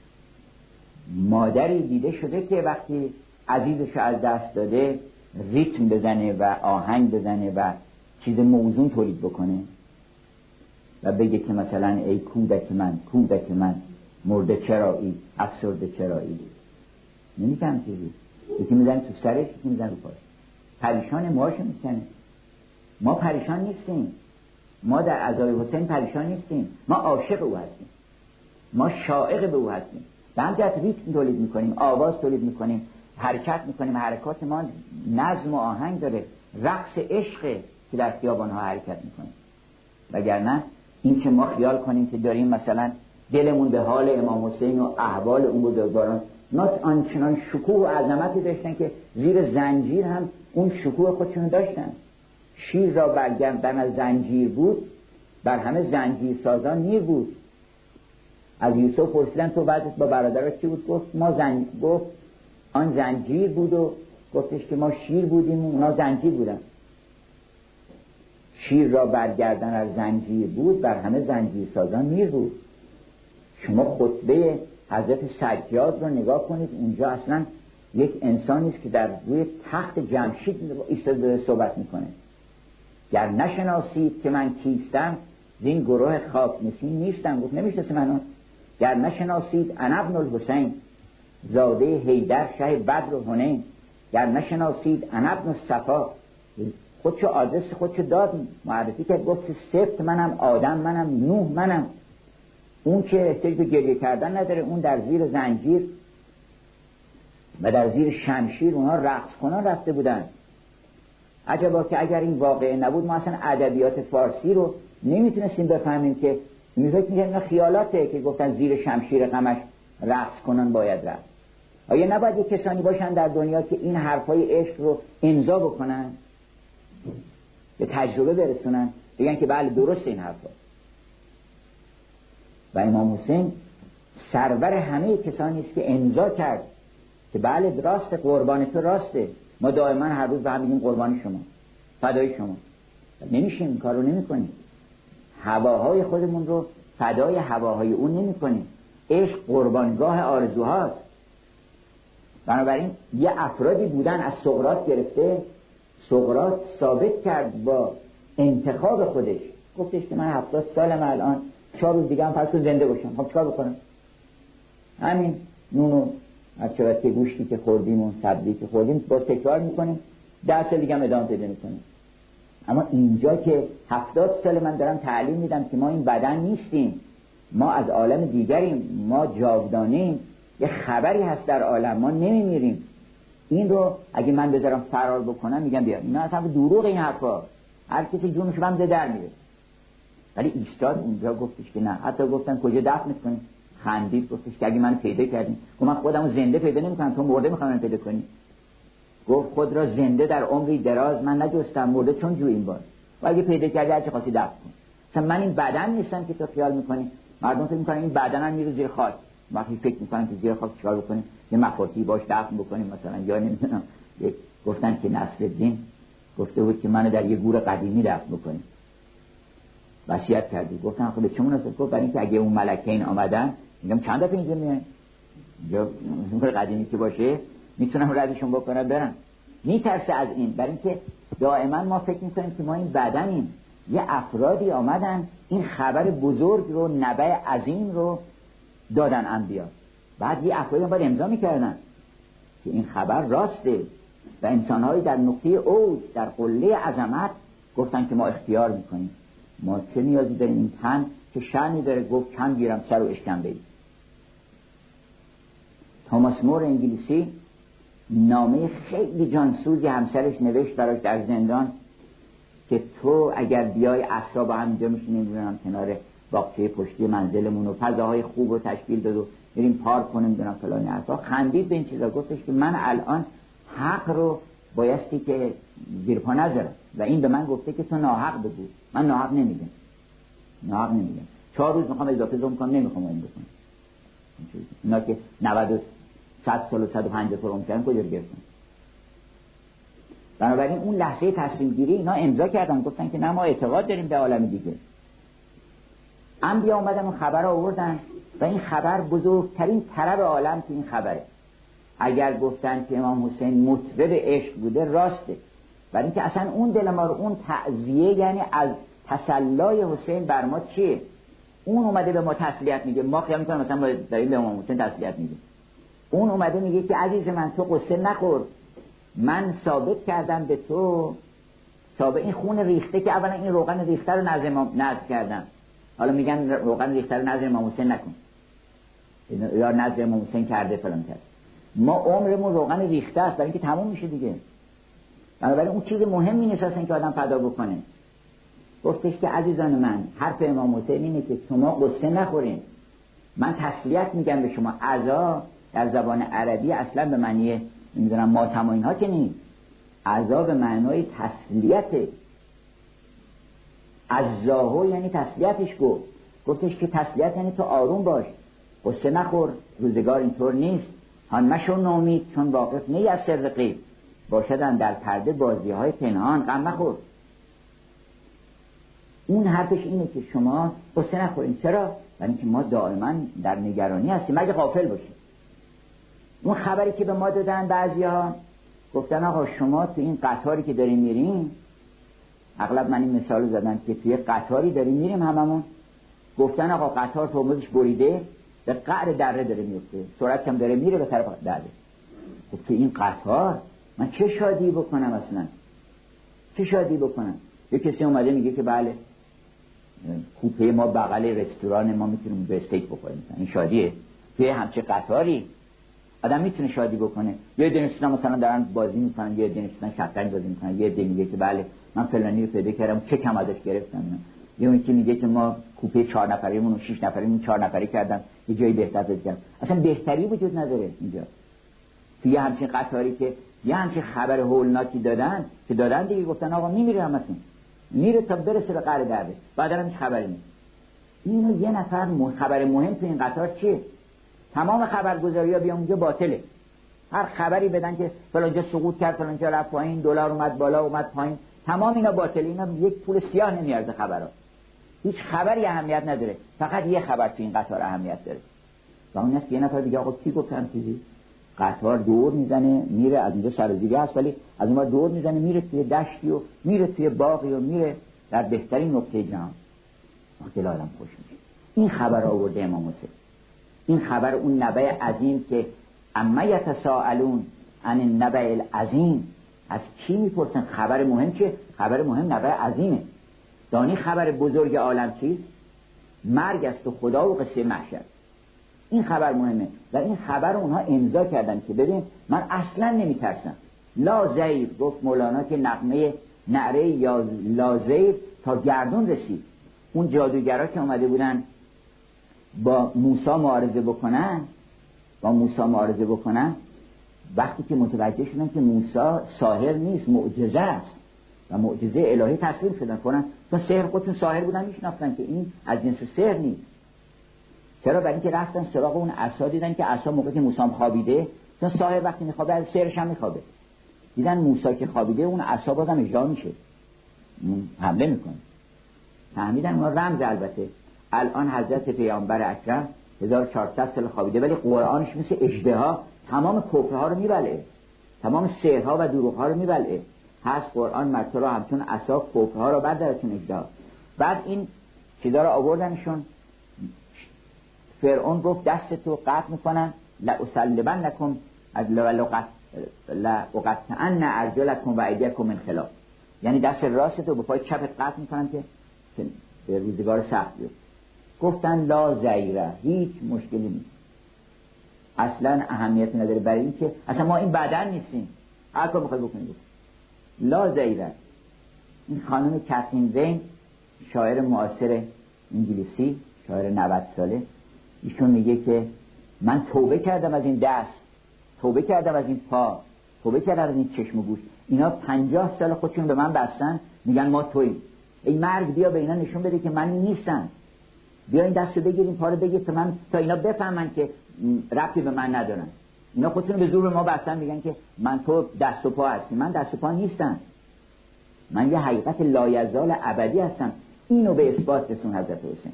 مادری دیده شده که وقتی عزیزش از دست داده ریتم بزنه و آهنگ بزنه و چیز موزون تولید بکنه و بگه که مثلا ای کودک من مرده چرایی، افسرده چرایی؟ نمیکنم چیزی. یکی میزنه تو سرش، یکی میزنه رو پاش، پریشان موهاشو میکنه. ما پریشان نیستیم، ما در عزای حسین پریشان نیستیم، ما عاشق او هستیم، ما شائق به او هستیم. به همین جهت ریتم تولید میکنیم، آواز تولید میکنیم، حرکت میکنیم. حرکات ما نظم و آهنگ داره، رقص عشق که در خیابان‌ها حرکت میکنیم. وگرنه این که ما خیال کنیم که داریم مثلا دلمون به حال امام حسین و احوال اون بزرگواران اونا آنچنان شکوه و عظمتی داشتن که زیر زنجیر هم اون شکوه خودشون داشتن. شیر را برگردن از زنجیر بود، بر همه زنجیر سازان نیر بود. از یوسف پرسیدن تو بعد با برادرات چی بود؟ گفت گفت آن زنجیر بود و گفتش که ما شیر بودیم و اونا زنجیر بودن. شیر را برگردن از زنجیر بود، بر همه زنجیر سازان نیر بود. شما خطبه حضرت سجاد رو نگاه کنید، اونجا اصلا یک انسانی است که در روی تخت جمشید ایستاده صحبت میکنه. گر نشناسید که من کیستم، زین گروه خاک نشین نیستم. گفت نمیشناسی منو؟ گر نشناسید انا ابن الحسین، زاده حیدر شه بدر و حنین. گر نشناسید انا ابن الصفا، خودشو آدرس خودشو داد، معرفی کرد، گفت سفت منم، آدم منم، نوح منم. اون که احتیاج به گریه کردن نداره، اون در زیر زنجیر و در زیر شمشیر اونها رقص کنان رفته بودن. عجبا که اگر این واقعه نبود ما اصلا ادبیات فارسی رو نمیتونستیم بفهمیم که فکر می‌کنیم اینا خیالاته که گفتن زیر شمشیر غمش رقص کنان باید رفت. آیا نباید یک کسانی باشن در دنیا که این حرفای عشق رو امضا بکنن، به تجربه برسونن، بگن که بله درست این حرفا؟ و امام حسین سرور همه کسانی است که امضا کرد که بله راست، قربان تو راسته. ما دائما هر روز به هم میگیم قربان شما، فدای شما. نمیشیم، این کار رو نمی‌کنیم. هواهای خودمون رو فدای هواهای اون نمی‌کنیم. عشق قربانگاه آرزوهاست. بنابراین یه افرادی بودن، از سقراط گرفته، سقراط ثابت کرد با انتخاب خودش، گفتش که من 70 سالم الان، 4 روز دیگه هم فرض کن زنده باشم، خب چیکار بکنم؟ همین نونو از چوبته گوشتی که خوردیم و سبزی که خوردیم باز تکرار میکنیم، 10 سال دیگه هم ادامه پیدا میکنیم. اما اینجا که 70 سال من دارم تعلیم میدم که ما این بدن نیستیم، ما از عالم دیگریم، ما جاودانیم، یه خبری هست در عالم، ما نمیمیریم. این رو اگه من بذارم فرار بکنم میگم بیا اینا اصلا دروغ، این حرفا، هر کسی جونش رو هم در میره. ولی ایستاد اونجا گفتش که نه. حتی گفتن کجا دفنت کنیم؟ خندید گفتش که اگه من پیدا کردین، گفت من خودمو زنده پیدا نمیکنم، تو مرده میخوام پیدا کنی. گفت خود را زنده در عمری دراز من نجستم، مرده چون جوییم باز. و اگه پیدا کردی هر چه خواستی دفن کن. مثلا من این بدن نیستم که تو خیال میکنی. مردم فکر میکنن این بدنم میره زیر خاک. وقتی فکر میکنن که زیر خاک چیکار بکنیم؟ یه مفاتی باش دفن بکنیم مثلا، یا نمیدونم. گفتن که نصرالدین گفته بود که منو در یه گور قدیمی دفن بکنیم. وصیت کردی. گفتن خب چه مناسبت؟ گفت برای اینکه اگه اون ملکین آمدن، میگم چند دفعه اینجا میان، یا گور قدیمی که باشه میتونم ردشون بکنم برن. میترسه از این، برای اینکه دائما ما فکر میکنیم که ما این بدنیم. یه افرادی آمدن این خبر بزرگ رو، نبأ عظیم رو دادن انبیا، بعد یه افرادی باید امضا میکردن که این خبر راسته، و انسانهایی در نقطه اوج، در قله عظمت گفتن که ما اختیار میکنیم، ما چه نیازی داریم این تن که شأنی داره، گفت کم گیرم سر و اشکم بید. توماس مور انگلیسی نامه خیلی جانسوزی همسرش نوشت براش در زندان که تو اگر بیای عصرا با هم اینجا میشینیم میبینم کنار باغچه پشتی منزلمون و فضاهای خوب رو تشکیل داد و بریم پارک کنیم دونم فلان حرفا. خندید به این چیزا، گفتش که من الان حق رو بایستی که زیرپا نذارم و این به من گفته که تو ناحق بگو. من ناحق نمیگم، ناحق نمیگم. 4 روز میخوام اضافه زوم کنم، نمیخوام اون بکنم. اینا که 90 100 سال و 150 سال عمر کردن کجا رو گرفتن؟ بنابراین اون لحظه تصمیم گیری اینا امضا کردن، گفتن که نه ما اعتقاد داریم به عالم دیگه. انبیا اومدن اون خبر رو آوردن و این خبر بزرگترین طرب عالم که این خبره. اگر گفتن که امام حسین مطرب عشق بوده راسته، ولی اینکه اصلا اون دل ما رو، اون تعزیه یعنی از تسلای حسین بر ما چیه؟ اون اومده به ما تسلیت میگه، ما خیال میکنیم مثلا ما داریم به امام حسین تسلیت میگه. اون اومده میگه که عزیز من تو قصه نخور، من ثابت کردم به تو، ثابت این خون ریخته که اولا این روغن ریخته رو نذر کردم، حالا میگن روغن ریخته رو نذر امام حسین نکن یا نذر امام حسین کرده فلان کرد. ما عمرمون روغن ریخته است، برای اینکه تموم میشه دیگه. بنابراین اون چیز مهمی نیست اصلا که آدم فدا بکنه. گفتش که عزیزان من حرف امام حسین اینه که شما قصه نخورین، من تسلیت میگم به شما، عزا در زبان عربی اصلا به معنی نمیدونم ماتم و اینها که نیست. عزا به معنای تسلیته. عزاهو یعنی تسلیتش گفتش که تسلیت یعنی تو آروم باش، قصه نخور، روزگار اینطور نیست، هان مشو نومید چون واقف نی از سر غیب، باشدن در پرده بازی های پنهان، غم نخور. اون حرفش اینه که شما قصه نخورین. چرا؟ برای اینکه ما دائما در نگرانی هستیم مگه غافل باشیم. اون خبری که به ما دادن بعضیا گفتن آقا شما تو این قطاری که داریم میریم، اغلب من این مثال زدن که توی قطاری داریم میریم هممون، گفتن آقا قطار ترمزش بریده به قعر دره داره میفته، سرعت کم داره میره به طرف دره. گفت تو این قطار من چه شادی بکنم اصلا؟ چه شادی بکنم؟ یه کسی اومده میگه که بله کوپه ما بغل رستوران ما میتونیم به استیک بخوریم، این شادیه؟ توی همچه قطاری آدم میتونه شادی بکنه؟ یه دنیستان مثلا دارن بازی میکنن، یه دنیستان شطرنج بازی میکنن، یه میگه که بله من فلانی رو پیدا کردم چه کم ازش گرفتم، یه اون که میگه که ما کوپه 4 نفریمون و 6 نفریمون 4 نفری کردن یه جایی بهتر بزنیم. اصلا بهتری وجود نداره اینجا. توی همچین قطاری که یه همچین خبر هولناکی دادن که دادن دیگه، گفتن آقا میمیره همتون، میره تا برسه به قعر دره، بعدم هیچ خبری نیست. اینو یه نفر خبر مهم تو این قطار چیه؟ تمام خبرگزاری‌ها بیان اونجا باطله. هر خبری بدن که فلانجا سقوط کرد، فلانجا رفت پایین، دلار اومد بالا اومد پایین، تمام اینا باطله. اینا یک پول سیاه نمیارزه خبرها. هیچ خبری اهمیت نداره، فقط یه خبر تو این قطار اهمیت داره. و اون است یه نفر دیگه آقا کی گفتم چیزی؟ قطار دور میزنه میره از اینجا سرازیری هست، ولی از اون ور دور میزنه میره توی دشتی و میره توی باغی و میره در بهترین نقطه جهان. وقتی آدم خوش میشه. این خبر آورده امام حسین. این خبر اون نبع عظیم که اما یتساءلون عن النبع العظیم، از کی میپرسن؟ خبر مهم چیه؟ خبر مهم نبع عظیمه. دانی خبر بزرگ عالم چیست؟ مرگ است و خدا و قصه محشر. این خبر مهمه و این خبر اونها امضا کردن که ببین من اصلا نمیترسم. لا زیر، گفت مولانا که نعره یا لا زیر تا گردون رسید. اون جادوگرا که اومده بودن با موسی معارضه بکنن، وقتی که متوجه شدن که موسی ساحر نیست، معجزه است و معجزه الهی تسلیم شدن کنن. تا سحر خودشون ساحر بودن میشناختن که این از جنس سحر نیست. چرا؟ برای اینکه رفتن سراغ اون عصا، دیدن که عصا موقعی که موسی خوابیده، چون ساحر وقتی میخوابه از سحرش هم میخوابه، دیدن موسی که خوابیده اون عصا بازم اجرا میشه، حمله میکنه. فهمیدن اون رمز. البته الان حضرت پیامبر اکرم 1400 سال خوابیده ولی قرآنش مثل اژدها تمام کفرها رو میبلعه، تمام سحرها و دروغها رو میبلعه. هست قرآن مرتبه همچون عصا کفرها رو بردارتون اژدها. بعد این چیزا رو آوردنشون. فرعون گفت دست تو قطع میکنن، لأصلبنکم لأقطعن ارجلکم و ایدیکم من خلاف، یعنی دست راست تو به پای چپت قطع میکنن که به روزگار سخت بیاد. گفتن لا زیره، هیچ مشکلی نیست، اصلا اهمیتی نداره، برای این که اصلا ما این بدن نیستیم، هر کار میخوای بکنید. لا زیره. این خانم کاترین زین، شاعر معاصر انگلیسی، شاعر 90 ساله، ایشون میگه که من توبه کردم از این دست، توبه کردم از این پا، توبه کردم از این چشم و گوش. اینا 50 سال خودشون به من بستن، میگن ما توییم. ای مرگ بیا به اینا نشون بده که من نیستم، بیا این دستو بگیر، این پا رو بگیر تا اینا بفهمن که ربطی به من ندارن. اینا خودشون به زور به ما بستن، میگن که من تو دست و پا هستی، من دست و پا نیستم، من یه حقیقت لایزال ابدی هستم. اینو به اثبات رسون حضرت حسین.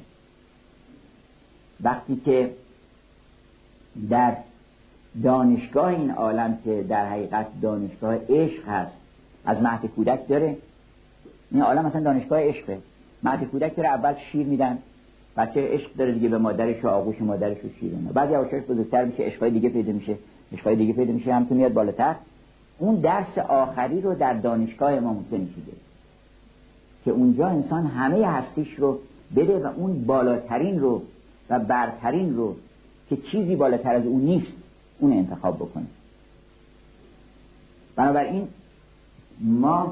وقتی که در دانشگاه این عالم که در حقیقت دانشگاه عشق هست، از مهد کودک داره این عالم، مثلا دانشگاه عشقه. مهد کودک داره، اول شیر میدن، بچه عشق داره دیگه به مادرش و آغوش مادرش و شیر میده، بعد یواشاش بزرگتر میشه، عشقای دیگه پیدا میشه، عشقای دیگه پیدا میشه، همون میاد بالاتر. اون درس آخری رو در دانشگاه امام حسین میده که اونجا انسان همه هستیش رو بده و اون بالاترین رو و برترین رو که چیزی بالاتر از اون نیست اون انتخاب بکنه. بنابراین ما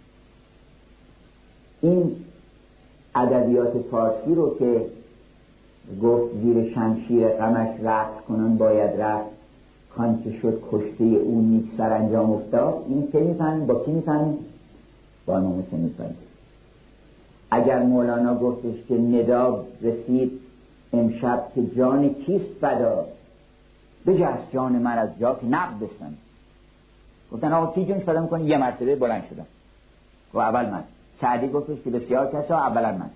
این ادبیات فارسی رو که گفت زیر شمشیر غمش رقص کنن باید رفت، کان که شد کشته او نیک سرانجام افتاد. این که میفهمیم با کی میفهمیم؟ با نامه که میفهمیم. اگر مولانا گفتش که ندا رسید امشب که جان کیست فدا، بجست جان من از جا که نقد بستن. گفتن آقا کی جونش فدا میکنه؟ یه مرتبه بلند شدن و اول من. سعدی گفتش که بسیار کسا اولا من.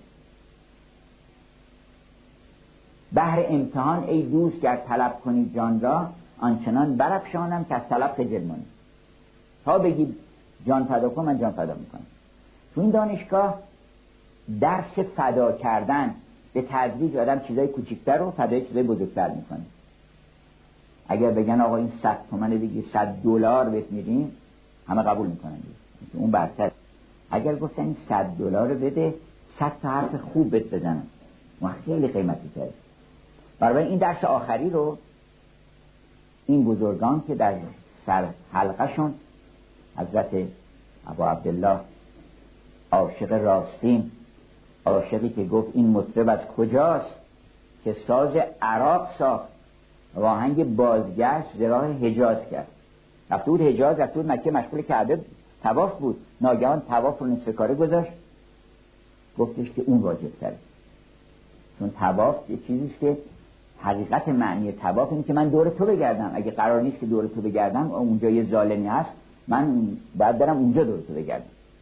بهر امتحان ای دوست گر طلب کنی جان را، آنچنان برافشانم که از طلب خجل مانی. تا بگی جان فدا کن من جان فدا میکنم. تو این دانشگاه درس فدا کردن به تدریج آدم چیزای کوچیکتر رو فدای چیزای بزرگتر میکنه. اگر بگن آقا این 100 تومنه دیگه $100 بهت میدیم، همه قبول میکنن. اون برتر. اگر گفتن این $100 بده 100 تا حرف خوب بهت بزنن، ما خیلی قیمتی تره. برای این درس آخری رو این بزرگان که در سر حلقه شون حضرت ابا عبدالله عاشق راستین، عاشقی که گفت این مطرب از کجاست که ساز عراق ساخت و آهنگ بازگشت ز راه حجاز کرد. رفته بود حجاز، رفته بود مکه، مشغول کعبه طواف بود، ناگهان طواف رو نصف کاره گذاشت، گفتش که اون واجب تره. چون طواف یه چیزیست که حقیقت معنی طواف اینه که من دور تو بگردم. اگه قرار نیست که دور تو بگردم، اونجا یه ظالمی هست، من باید برم اونجا دور تو بگردم.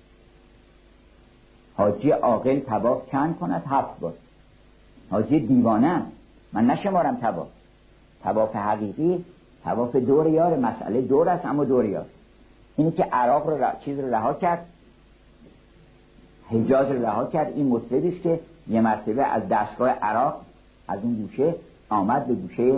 حاجی عاقل طواف چند کند؟ 7 بار. حاجی دیوانه من نشمارم طواف. طواف حقیقی طواف دور یار، مسئله دور است اما دور یار. اینی که عراق رو چیز رو رها کرد، حجاز رو رها کرد. این مطلبی است که یه مرتبه از دستگاه عراق از اون گوشه آمد به گوشه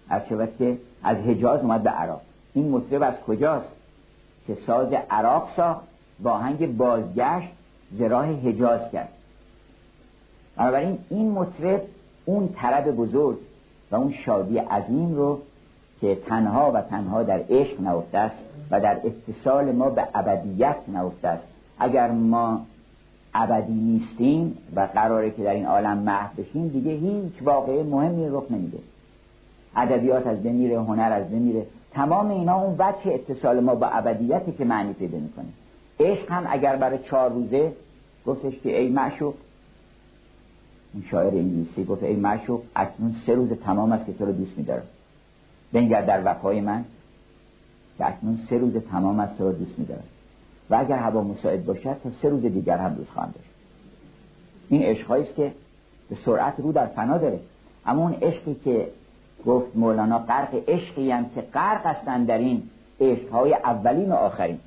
از حجاز اومد به عراق. این مطلب از کجاست که ساز عراق ساخت با آهنگ بازگشت ز راه حجاز کرد. بنابراین این مطرب اون طرب بزرگ و اون شادی عظیم رو که تنها و تنها در عشق نهفته است و در اتصال ما به ابدیت نهفته است. اگر ما ابدی نیستیم و قراره که در این عالم محو بشیم، دیگه هیچ واقعه مهمی رخ نمیده. ادبیات از بین میره، هنر از بین میره، تمام اینا اون وجه اتصال ما با ابدیتی که معنی پیدا میکنه. عشق هم اگر برای 4 روزه، گفتش که ای معشوق، اون شاعر انگلیسی گفت ای معشوق اکنون 3 روز تمام است که تو رو دوست می‌دارم، بنگر در وفای من که اکنون 3 روز تمام است تو رو دوست می‌دارم و اگر هوا مساعد باشد تا 3 روز دیگر هم دوست خواهم داشت. این عشقایی است که به سرعت رو در فنا داره. اما اون عشقی که گفت مولانا غرق عشقی هم که غرق هستند در این عشق‌های اولین و آخرین.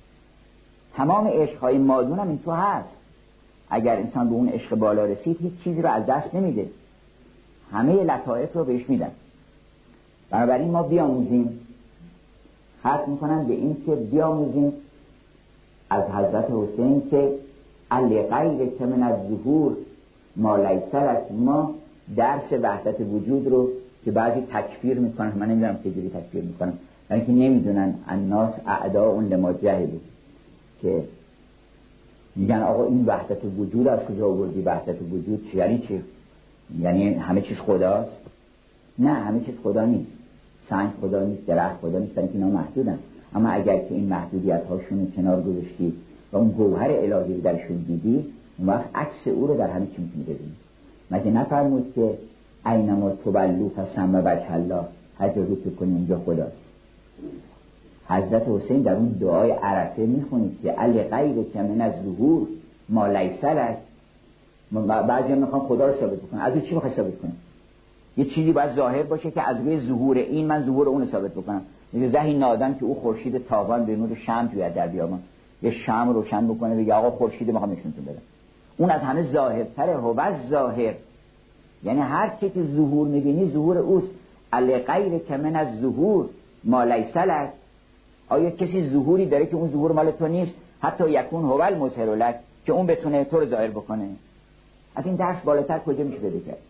تمام عشق‌های مادون هم این تو هست. اگر انسان به اون عشق بالا رسید هیچ چیزی رو از دست نمیده، همه لطائف رو بهش میدن. بنابراین ما بیاموزیم، ختم میکنن به این که بیاموزیم از حضرت حسین که علی غیر که من از ظهور ما لیسرت. ما درس وحدت وجود رو که بعضی تکفیر میکنن، من نمیدونم چجوری تکفیر میکنن، یعنی که نمیدونن الناس اعداء لما جهلوا، که میگن آقا این وحدت وجود از کجا آوردی؟ وحدت وجود یعنی چی؟ یعنی همه چیز خداست؟ نه، همه چیز خدا نیست. سنگ خدا نیست، درخت خدا نیست، برای اینکه اینا محدودن. اما اگر که این محدودیت هاشون کنار گذاشتی و اون گوهر الهی درشون دیدی، اون وقت عکس او رو در همه چی میتونی ببینی. مگه نفرمود که اینما تولوا فثم وجه الله، هر جا رو تو کنی اونجا خداست. حضرت حسین در اون دعای عرفه میخونید که علی غیر که من از ظهور ما لیس لک. بعضی هم میخوان خدا رو ثابت بکنن. از اون چی میخوای ثابت کنی؟ یه چیزی باید ظاهر باشه که از روی ظهور این من ظهور اون رو ثابت بکنم. میگه زهی نادان که او خورشید تابان به نور شمع جوید در بیابان، یه شمع روشن بکنه بگه آقا خورشید میخوام نشونتون بدم. اون از همه ظاهرتره. هو ظاهر، یعنی هر چی که ظهور میبینی ظهور اوست. علی غیر که من از ظهور ما لیس لک. آیا کسی ظهوری داره که اون ظهور مال تو نیست؟ حتی یکون هو المظهر لک، که اون بتونه تو رو ظاهر بکنه. از این درس بالاتر کجا میشه بده کرد؟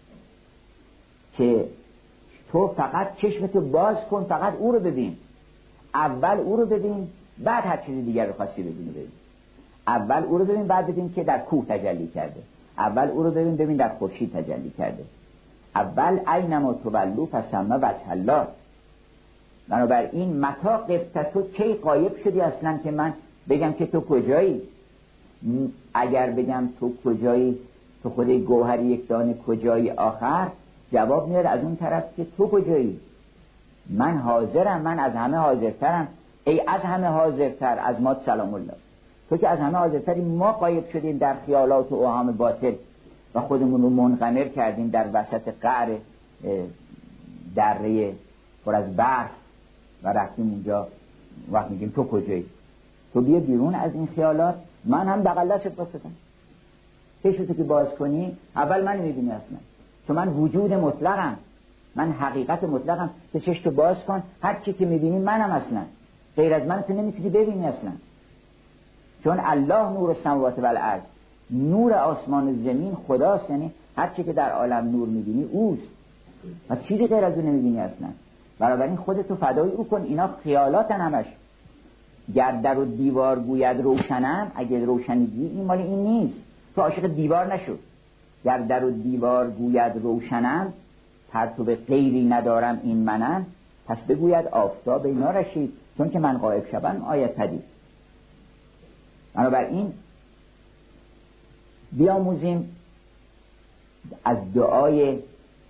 که تو فقط چشمتو باز کن، فقط او رو ببین. اول او رو ببین، بعد هر چیزی دیگر رو خواستی ببین. اول او رو ببین، بعد ببین که در کوه تجلی کرده. اول او رو ببین در خورشید تجلی کرده. اول اینما تولوا فثم وجه الله. بنابراین متا قفت تو کی غایب شدی اصلا که من بگم که تو کجایی؟ اگر بگم تو کجایی، تو خود گوهر یک دانه کجایی، آخر جواب میاره از اون طرف که تو کجایی؟ من حاضرم، من از همه حاضرترم. ای از همه حاضرتر از ما سلام الله، تو که از همه حاضرتری. ما غایب شدیم در خیالات و اوهام باطل و خودمون رو منغمر کردیم در وسط قعر دره پر از برف و رفتیم اونجا. وقت میگیم تو کجایی؟ تو بیا بیرون از این خیالات. من هم بغل دستت واسطم، چشمتو که باز کنی اول من میبینی اصلا، چون من وجود مطلقم، من حقیقت مطلقم. که چشمتو باز کن، هر چی که میبینی منم اصلا، غیر از من تو نمیتونی ببینی اصلا. چون الله نور السماوات و الارض، نور آسمان و زمین خداست. یعنی هر چی که در عالم نور میبینی اوست و چیزی غیر از اون نمیبینی اصلا. بنابراین خودتو فدای او کن. اینا خیالاتن همش. گر در و دیوار گوید روشنم، اگه روشنیدی این مال این نیست، تو عاشق دیوار نشو. گر در و دیوار گوید روشنم، پرتو غیری ندارم این منم. پس بگوید آفتاب اینا رشید، چون که من غایب شوم آید پدید. بنابراین بیاموزیم از دعای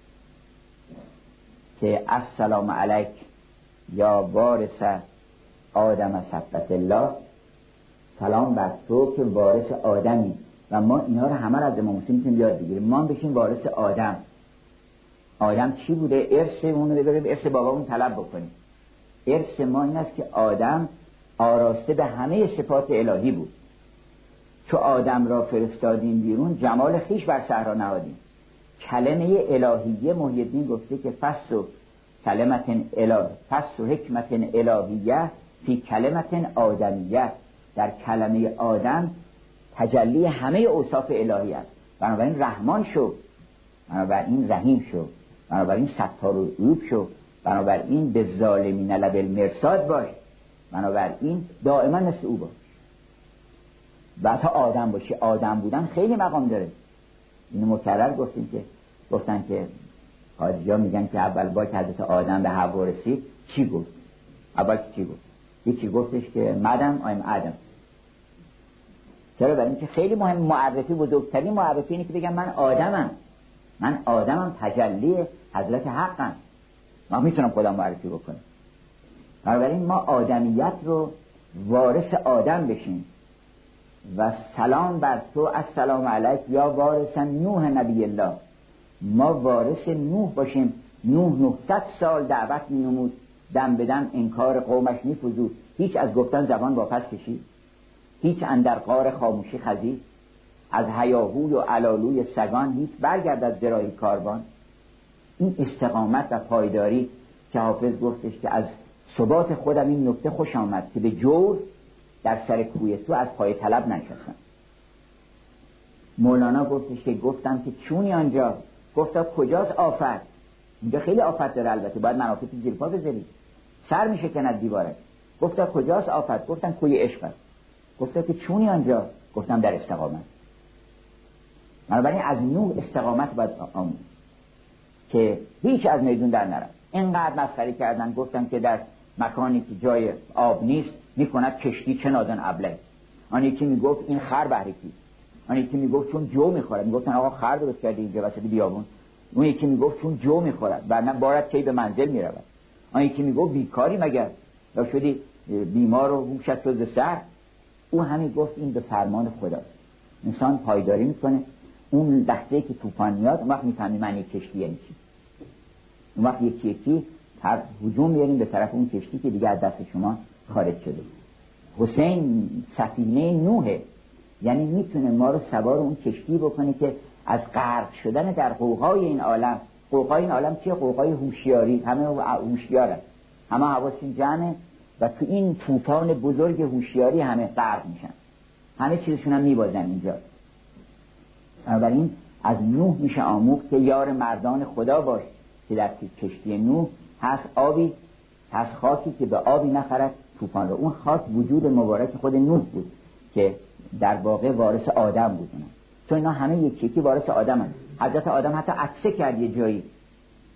که السلام علیک یا وارث آدم صفوت الله، سلام بر تو که وارث آدمی. و ما اینا رو همه از امام حسین میتونیم یاد بگیریم. ما بشیم وارث آدم. آدم چی بوده؟ ارث اون رو ببریم، ارث بابامون طلب بکنیم. ارث ما این است که آدم آراسته به همه صفات الهی بود. چو آدم را فرستادیم بیرون، جمال خیش بر صحرا نهادیم. کلمه الهیه محی الدین گفته که فصل و کلمت اله، فصل و حکمت الهیه فی کلمت آدمیه. در کلمه آدم تجلی همه اوصاف الهی است. بنابراین رحمان شو، بنابراین رحیم شو، بنابراین ستار و عیوب شو، بنابراین به ظالمین لب المرصاد باش، بنابراین دائما مثل او باش. و تا آدم باشی. آدم بودن خیلی مقام داره. اینو مکرر گفتن که حاجی‌ها میگن که اول با که حضرت آدم به حوا رسید چی گفت؟ اول چی گفت؟ یکی گفتش که مدام ایم آدم. چرا؟ برای اینکه خیلی مهم. معرفی، بزرگترین معرفی اینه که بگم من آدمم، تجلی حضرت حقم، من میتونم خودم معرفی بکنم. بنابراین ما آدمیت رو وارث آدم بشیم. و سلام بر تو، السلام علیک یا وارث نوح نبی الله. ما وارث نوح باشیم. نوح 900 سال دعوت می نمود، دم به دم انکار قومش می فزود. هیچ از گفتن زبان واپس کشید، هیچ اندر غار خاموشی خزید. از هیاهوی و علالوی سگان، هیچ برگرد از درای کاروان. این استقامت و پایداری که حافظ گفتش که از ثبات خودم این نکته خوش آمد که به جور در سر کوی تو از پای طلب ننشستم. مولانا گفتش که گفتم که چونی آنجا، گفتا کجاست آفت؟ اینجا خیلی آفت داره، البته باید منافت زیر پا بذاری، سر میشه کند دیواره. گفتا کجاست آفت؟ گفتم کوی عشق است. گفتا که چونی آنجا؟ گفتم در استقامت. بنابراین از نوح استقامت باید آموز که هیچ از میدون در نرم. اینقدر مسخره کردن، گفتم که در مکانی که جای آب نیست میکند کشتی چه نادان ابله. آن یکی میگفت این خر بهره کیست، آن یکی میگفت چون جو میخورد. میگفتن آقا خر درست کردی اینجا وسط بیابون. اون یکی میگفت چون جو میخورد ورنه بارد کی به منزل میرود. آن یکی میگفت بیکاری مگر یا شدی بیمار و هوشت شد ز سر. او همین گفت این به فرمان خداست. انسان پایداری میکنه. اون لحظه‌ای که طوفان میاد اون وقت میفهمی معنی کشتی یعنی چی. اون وقت یکی یکی هر هجوم میاریم به طرف اون کشتی که دیگه از دست شما خارج شده. حسین سفینه نوحه، یعنی میتونه ما رو سوار اون کشتی بکنه که از غرق شدن در غوغای این عالم. غوغای این عالم چیه؟ غوغای هوشیاری. همه هوشیارن، همه حواسشون جمعه و تو این طوفان بزرگ هوشیاری همه غرق میشن، همه چیزشون هم میبازن اینجا. بنابراین از نوح میشه آموخت که یار مردان خدا باش، که در کشتی نوح هست آبی، هست خاکی که به آبی نخرد طوفان رو. اون خاک وجود مبارک خود نوح بود که در واقع وارث آدم بود. چون اینا همه یکی وارث آدم هست. حضرت آدم حتی عطسه کرد یه جایی،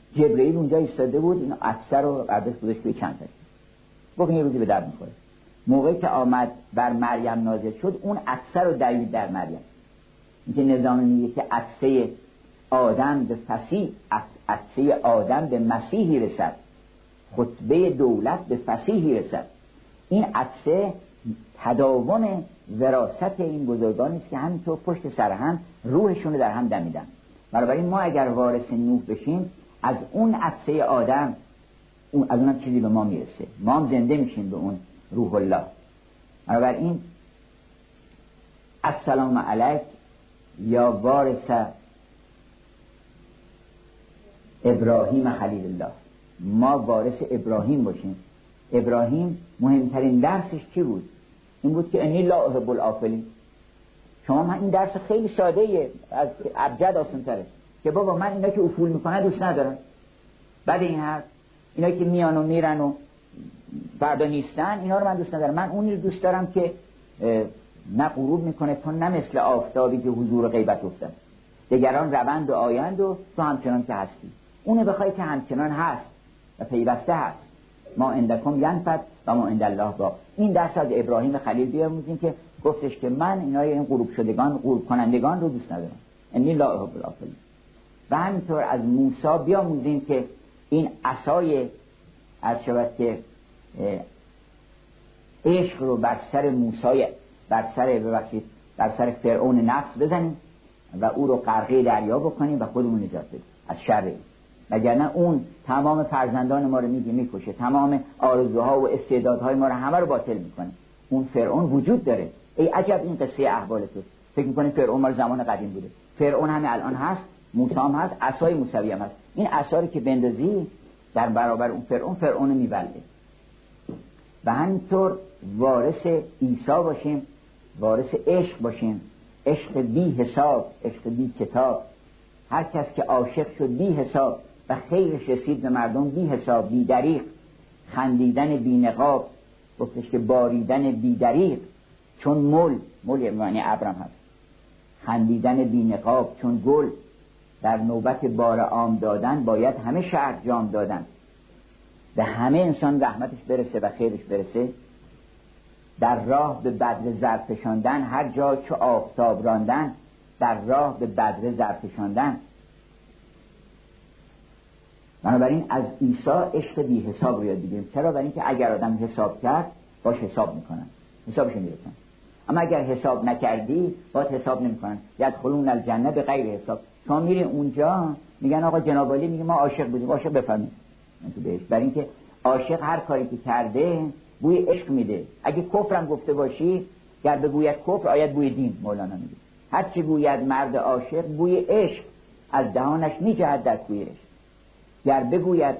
جبرئیل اونجا ایستاده بود، این عطسه رو برداشت گذاشت توی چند تا گفت این روزی به درد میخوره. موقعی که آمد بر مریم نازل شد اون عطسه رو دوید در مریم. اینکه نظام میگه که عطسه آدم به فصیح، عطسه آدم به مسیحی رسد، خطبه دولت به فصیحی رسد. این عطسه تداوم وراثت این بزرگانی است که همینطور پشت سر هم روحشون رو در هم دمیدن. بنابراین ما اگر وارث نوح بشیم از اون عطسه آدم از اونم چیزی به ما میرسه، ما هم زنده میشیم به اون روح الله. بنابراین السلام علیک یا وارث ابراهیم خلیل الله، ما وارث ابراهیم باشیم. ابراهیم مهمترین درسش چی بود؟ این بود که انی لا احب الافلین. شما من این درس خیلی ساده ایه، از ابجد آسان تره که بابا من اینا که افول میکنن دوست ندارم. بعد این حرف اینا که میان و میرن و فردا نیستن اینا رو من دوست ندارم. من اونی رو دوست دارم که نه غروب میکنه تو نه مثل آفتابی که حضور غیبت افتاد، دیگران روند و آیند و تو همچنان که هستی. اونه بخوای که همچنان هست و پیوسته هست. ما عندکم ینفد و ما عند الله باق. این درس از ابراهیم خلیل بیاموزیم که گفتش که من اینای این غروب شدگان، غروب کنندگان رو دوست ندارم، انی لا احب الافلین. و همینطور از موسی بیاموزیم که این عصای عرشبت که عشق رو بر سر موسی، بر سر فرعون نفس بزنیم و او رو غرقه دریا بکنیم و خودمون نجات بدیم از شر این. وگرنه اون تمام فرزندان ما رو میکشه، تمام آرزوها و استعدادهای ما رو همه رو باطل میکنه. اون فرعون وجود داره. ای عجب این قصه احوال تو. فکر میکنیم فرعون مال زمان قدیم بوده. فرعون همه الان هست، موسی هم هست، عصای موسوی هم هست. این عصا رو که بندازی در برابر اون فرعون میبلده. و همینطور وارث عیسی باشیم، وارث عشق باشیم، عشق بی حساب، عشق بی کتاب. هر کس که عاشق شد بی حساب و خیرش رسید به مردم بی حساب، بی دریغ، خندیدن بی نقاب، گفتش که باریدن بی دریغ چون مل معنی ابرم هست، خندیدن بی نقاب چون گل، در نوبت بار عام دادن باید همه شهر جام دادن. به همه انسان رحمتش برسه و خیرش برسه. در راه به بدر زرفشاندن، هر جا چو آفتاب راندن، در راه به بدر زرفشاندن. بنابراین از عیسی عشق بی حساب رو یاد بگیریم. چرا؟ برای اینکه اگر آدم حساب کرد باش حساب میکنن، حسابش میرسن. اما اگر حساب نکردی باید حساب نمیکنن. یدخلون الجنه به غیر حساب. شما میری اونجا میگن آقا جناب عالی میگه ما عاشق بودیم، عاشق بفرمایید تو بهش. برای اینکه عاشق هر کاری که کرده بوی عشق میده. اگه کفرم گفته باشی، گر بگوید کفر آید بوی دین. مولانا میگه هر چی گوید مرد عاشق بوی عشق از دهانش میجهد در کوی عشق. گر بگوید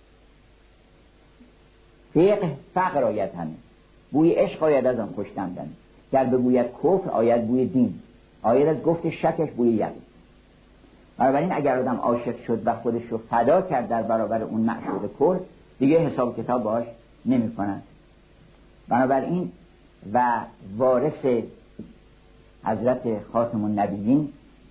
فقر آید همین، بوی عشق آید از آن خوش دمدمی. گر بگوید کفر آید بوی دین، آید از گفت شکش بوی یقین. بنابراین اگر آدم عاشق شد و خودش رو فدا کرد در برابر اون معشوق کل، دیگه حساب کتاب باش نمی کنن. بنابراین و وارث حضرت خاتم النبیین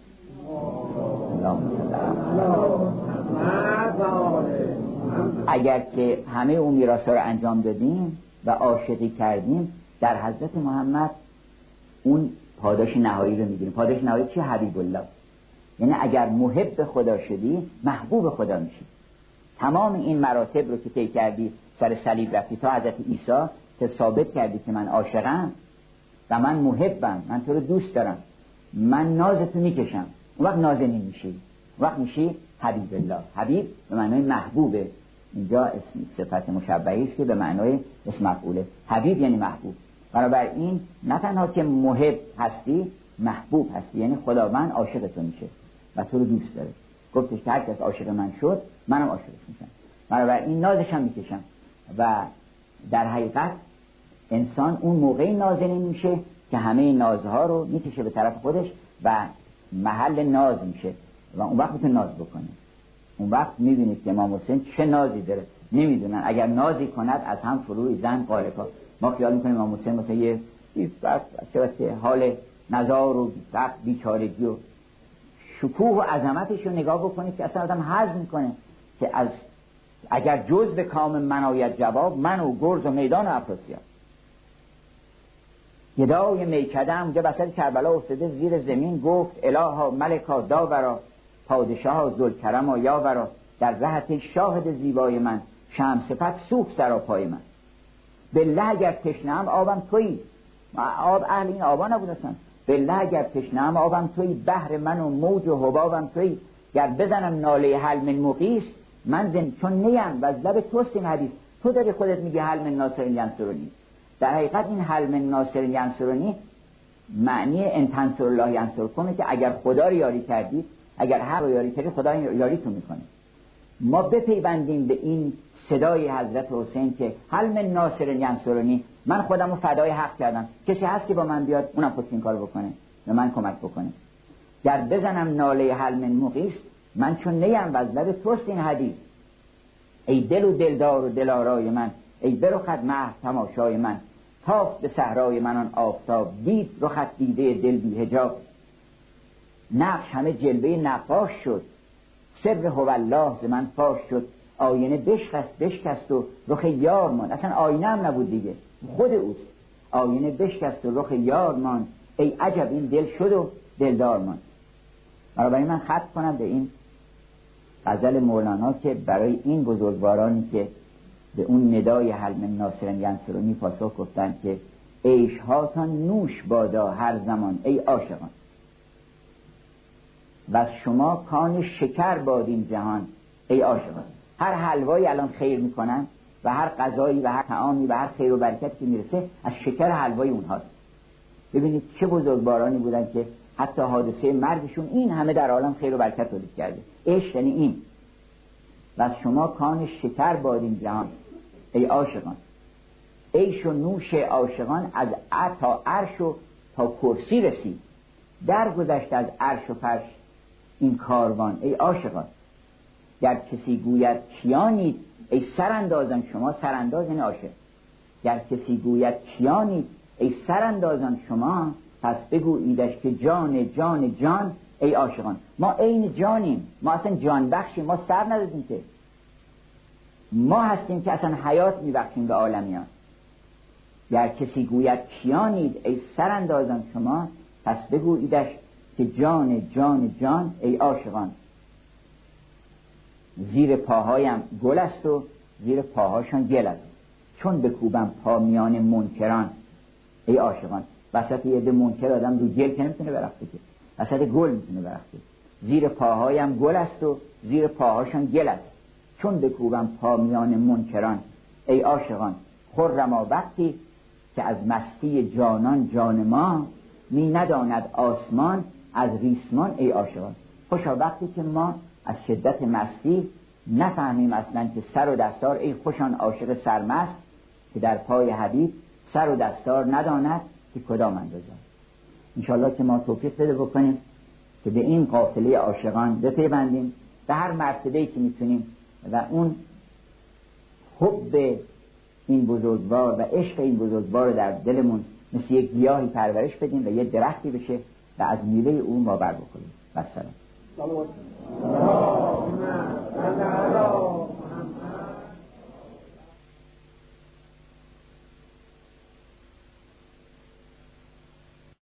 اگر که همه اون میراثا رو انجام دادیم و عاشقی کردیم، در حضرت محمد اون پاداش نهایی رو میگیریم. پاداش نهایی چیه؟ حبیب الله. یعنی اگر محب خدا شدی محبوب خدا میشی. تمام این مراتب رو که طی کردی، سر صلیب رفتی تا حضرت عیسی که ثابت کردی که من عاشقم و من محبم، من تو رو دوست دارم، من نازتو میکشم، اون وقت نازنین میشی، اون وقت میشی حبیب الله. حبیب به معنای محبوبه. اینجا اسم صفت مشبهی است که به معنای اسم مفعوله. حبیب یعنی محبوب. بنابراین نه تنها که محب هستی، محبوب هستی. یعنی خداوند عاشق تو میشه و تو رو دوست داره. گفتش که هر کس عاشق من شد منم عاشقش میشم. بنابراین نازش هم میکشم. و در حقیقت انسان اون موقعی نازنین میشه که همه نازها رو میکشه به طرف خودش و محل ناز میشه و اون وقت میتونه ناز بکنه. اون وقت میبینید که امام حسین چه نازی داره. نمیدونن اگر نازی کند از هم فروی زن قالکا. ما خیال میکنیم امام حسین مثلا یه حال نزار و بیچارگی و شکوه و عظمتش رو نگاه بکنید که اصلا آدم هضم میکنه که از اگر جز به کام من آید جواب، من و گرز و میدان و افراسیاب. گدای میکده اونجا وسط کربلا افتاده زیر زمین، گفت الها ملکا داورا، پادشاه ذوالکرم و یاورا، در رهت شاهد زیبای من، شمس صفت سوخت سراپای من. بالله اگر تشنه‌ام آبم تویی. آب اهل این آبا نبودن. بالله اگر تشنه‌ام آبم تویی، بحر من و موج و حبابم تویی. گر بزنم ناله حل من مغیث، من چون نیم و از لب توست این حدیث. تو داری خودت میگی حل من ناصر ینصرونی. در حقیقت این حل من ناصر ینصرونی معنی ان تنصر الله ینصرکم، که اگر خدا رو یاری کردید، اگر حق رو یاری کردید، خدا یاریتون میکنه. ما بپیوندیم به این صدای حضرت حسین که حل من ناصر ینصرونی، من خودم رو فدای حق کردم، کسی هست که با من بیاد اونم خودش این کار بکنه و من کمک بکنه. گر بزنم ناله حل من مغیث، من چون نیم و از لب توست این حدیث. ای دل و دلدار و دلارای من، ای برخت مه تماشای من. تافت به صحرای من آن آفتاب، دید رخت دیده دل بی حجاب. نقش همه جلوه نقاش شد، سر هوالله ز من فاش شد. آینه بشکست و رخ یار ماند. اصلا آینه هم نبود دیگه، خود اوست. آینه بشکست و رخ یار ماند، ای عجب این دل شد و دلدار ماند. بنابراین من خط کنم به این غزل مولانا که برای این بزرگوارانی که به اون ندای حل من ناصر ینصرونی پاسخ گفتن که عیش هاتان نوش بادا هر زمان ای عاشقان، و از شما کان شکر باد این جهان ای عاشقان. هر حلوایی الان خیر میکنن و هر غذایی و هر طعامی و هر خیر و برکتی که میرسه از شکر حلوای اونهاست. ببینید چه بزرگوارانی بودن که حتی حادثه مرگشون این همه در عالم خیر و برکت تولید کرده. عشق یعنی این. و از شما کان شکر باد این جهان ای عاشقان. عیش و نوش عاشقان از تا عرش و تا کرسی رسید، در گذشت از عرش و فرش این کاروان ای عاشقان. گر کسی گوید کیانید ای سراندازان شما، سرانداز یعنی عاشق. گر کسی گوید کیانید ای سراندازان شما، پس بگوییدش که جان جان جان ای عاشقان. ما عین جانیم، ما اصلا جان بخشیم، ما سر ندادیم که، ما هستیم که اصلا حیات میبخشیم به عالمیان. گر کسی گوید کیانید ای سراندازان شما، پس بگوییدش که جان جان جان ای عاشقان. زیر پاهایم گل است و زیر پاهاشان گل است، چون بکوبم پا میان منکران ای عاشقان. وسط یه ده منکر آدم رو گل که نمیتونه برخته که، وسط گل میتونه برخته. زیر پاهایم گل است و زیر پاهاشان گل است، چون بکوبم پا میان منکران ای عاشقان. خرما وقتی که از مستی جانان جان ما، می نداند آسمان از ریسمان ای عاشقان. خوشا وقتی که ما از شدت مستی نفهمیم اصلا که سر و دستار، ای خوشان عاشق سرمست که در پای حبیب سر و دستار نداند که کدام اندازه. انشاءالله که ما توفیق پیدا بکنیم که به این قافله عاشقان بپیوندیم به هر مرتبه‌ای که میتونیم و اون حب این بزرگوار و عشق این بزرگوار رو در دلمون مثل یک گیاهی پرورش بدیم و یک درختی بشه و از میوه او ما بر بخوریم. و السلام.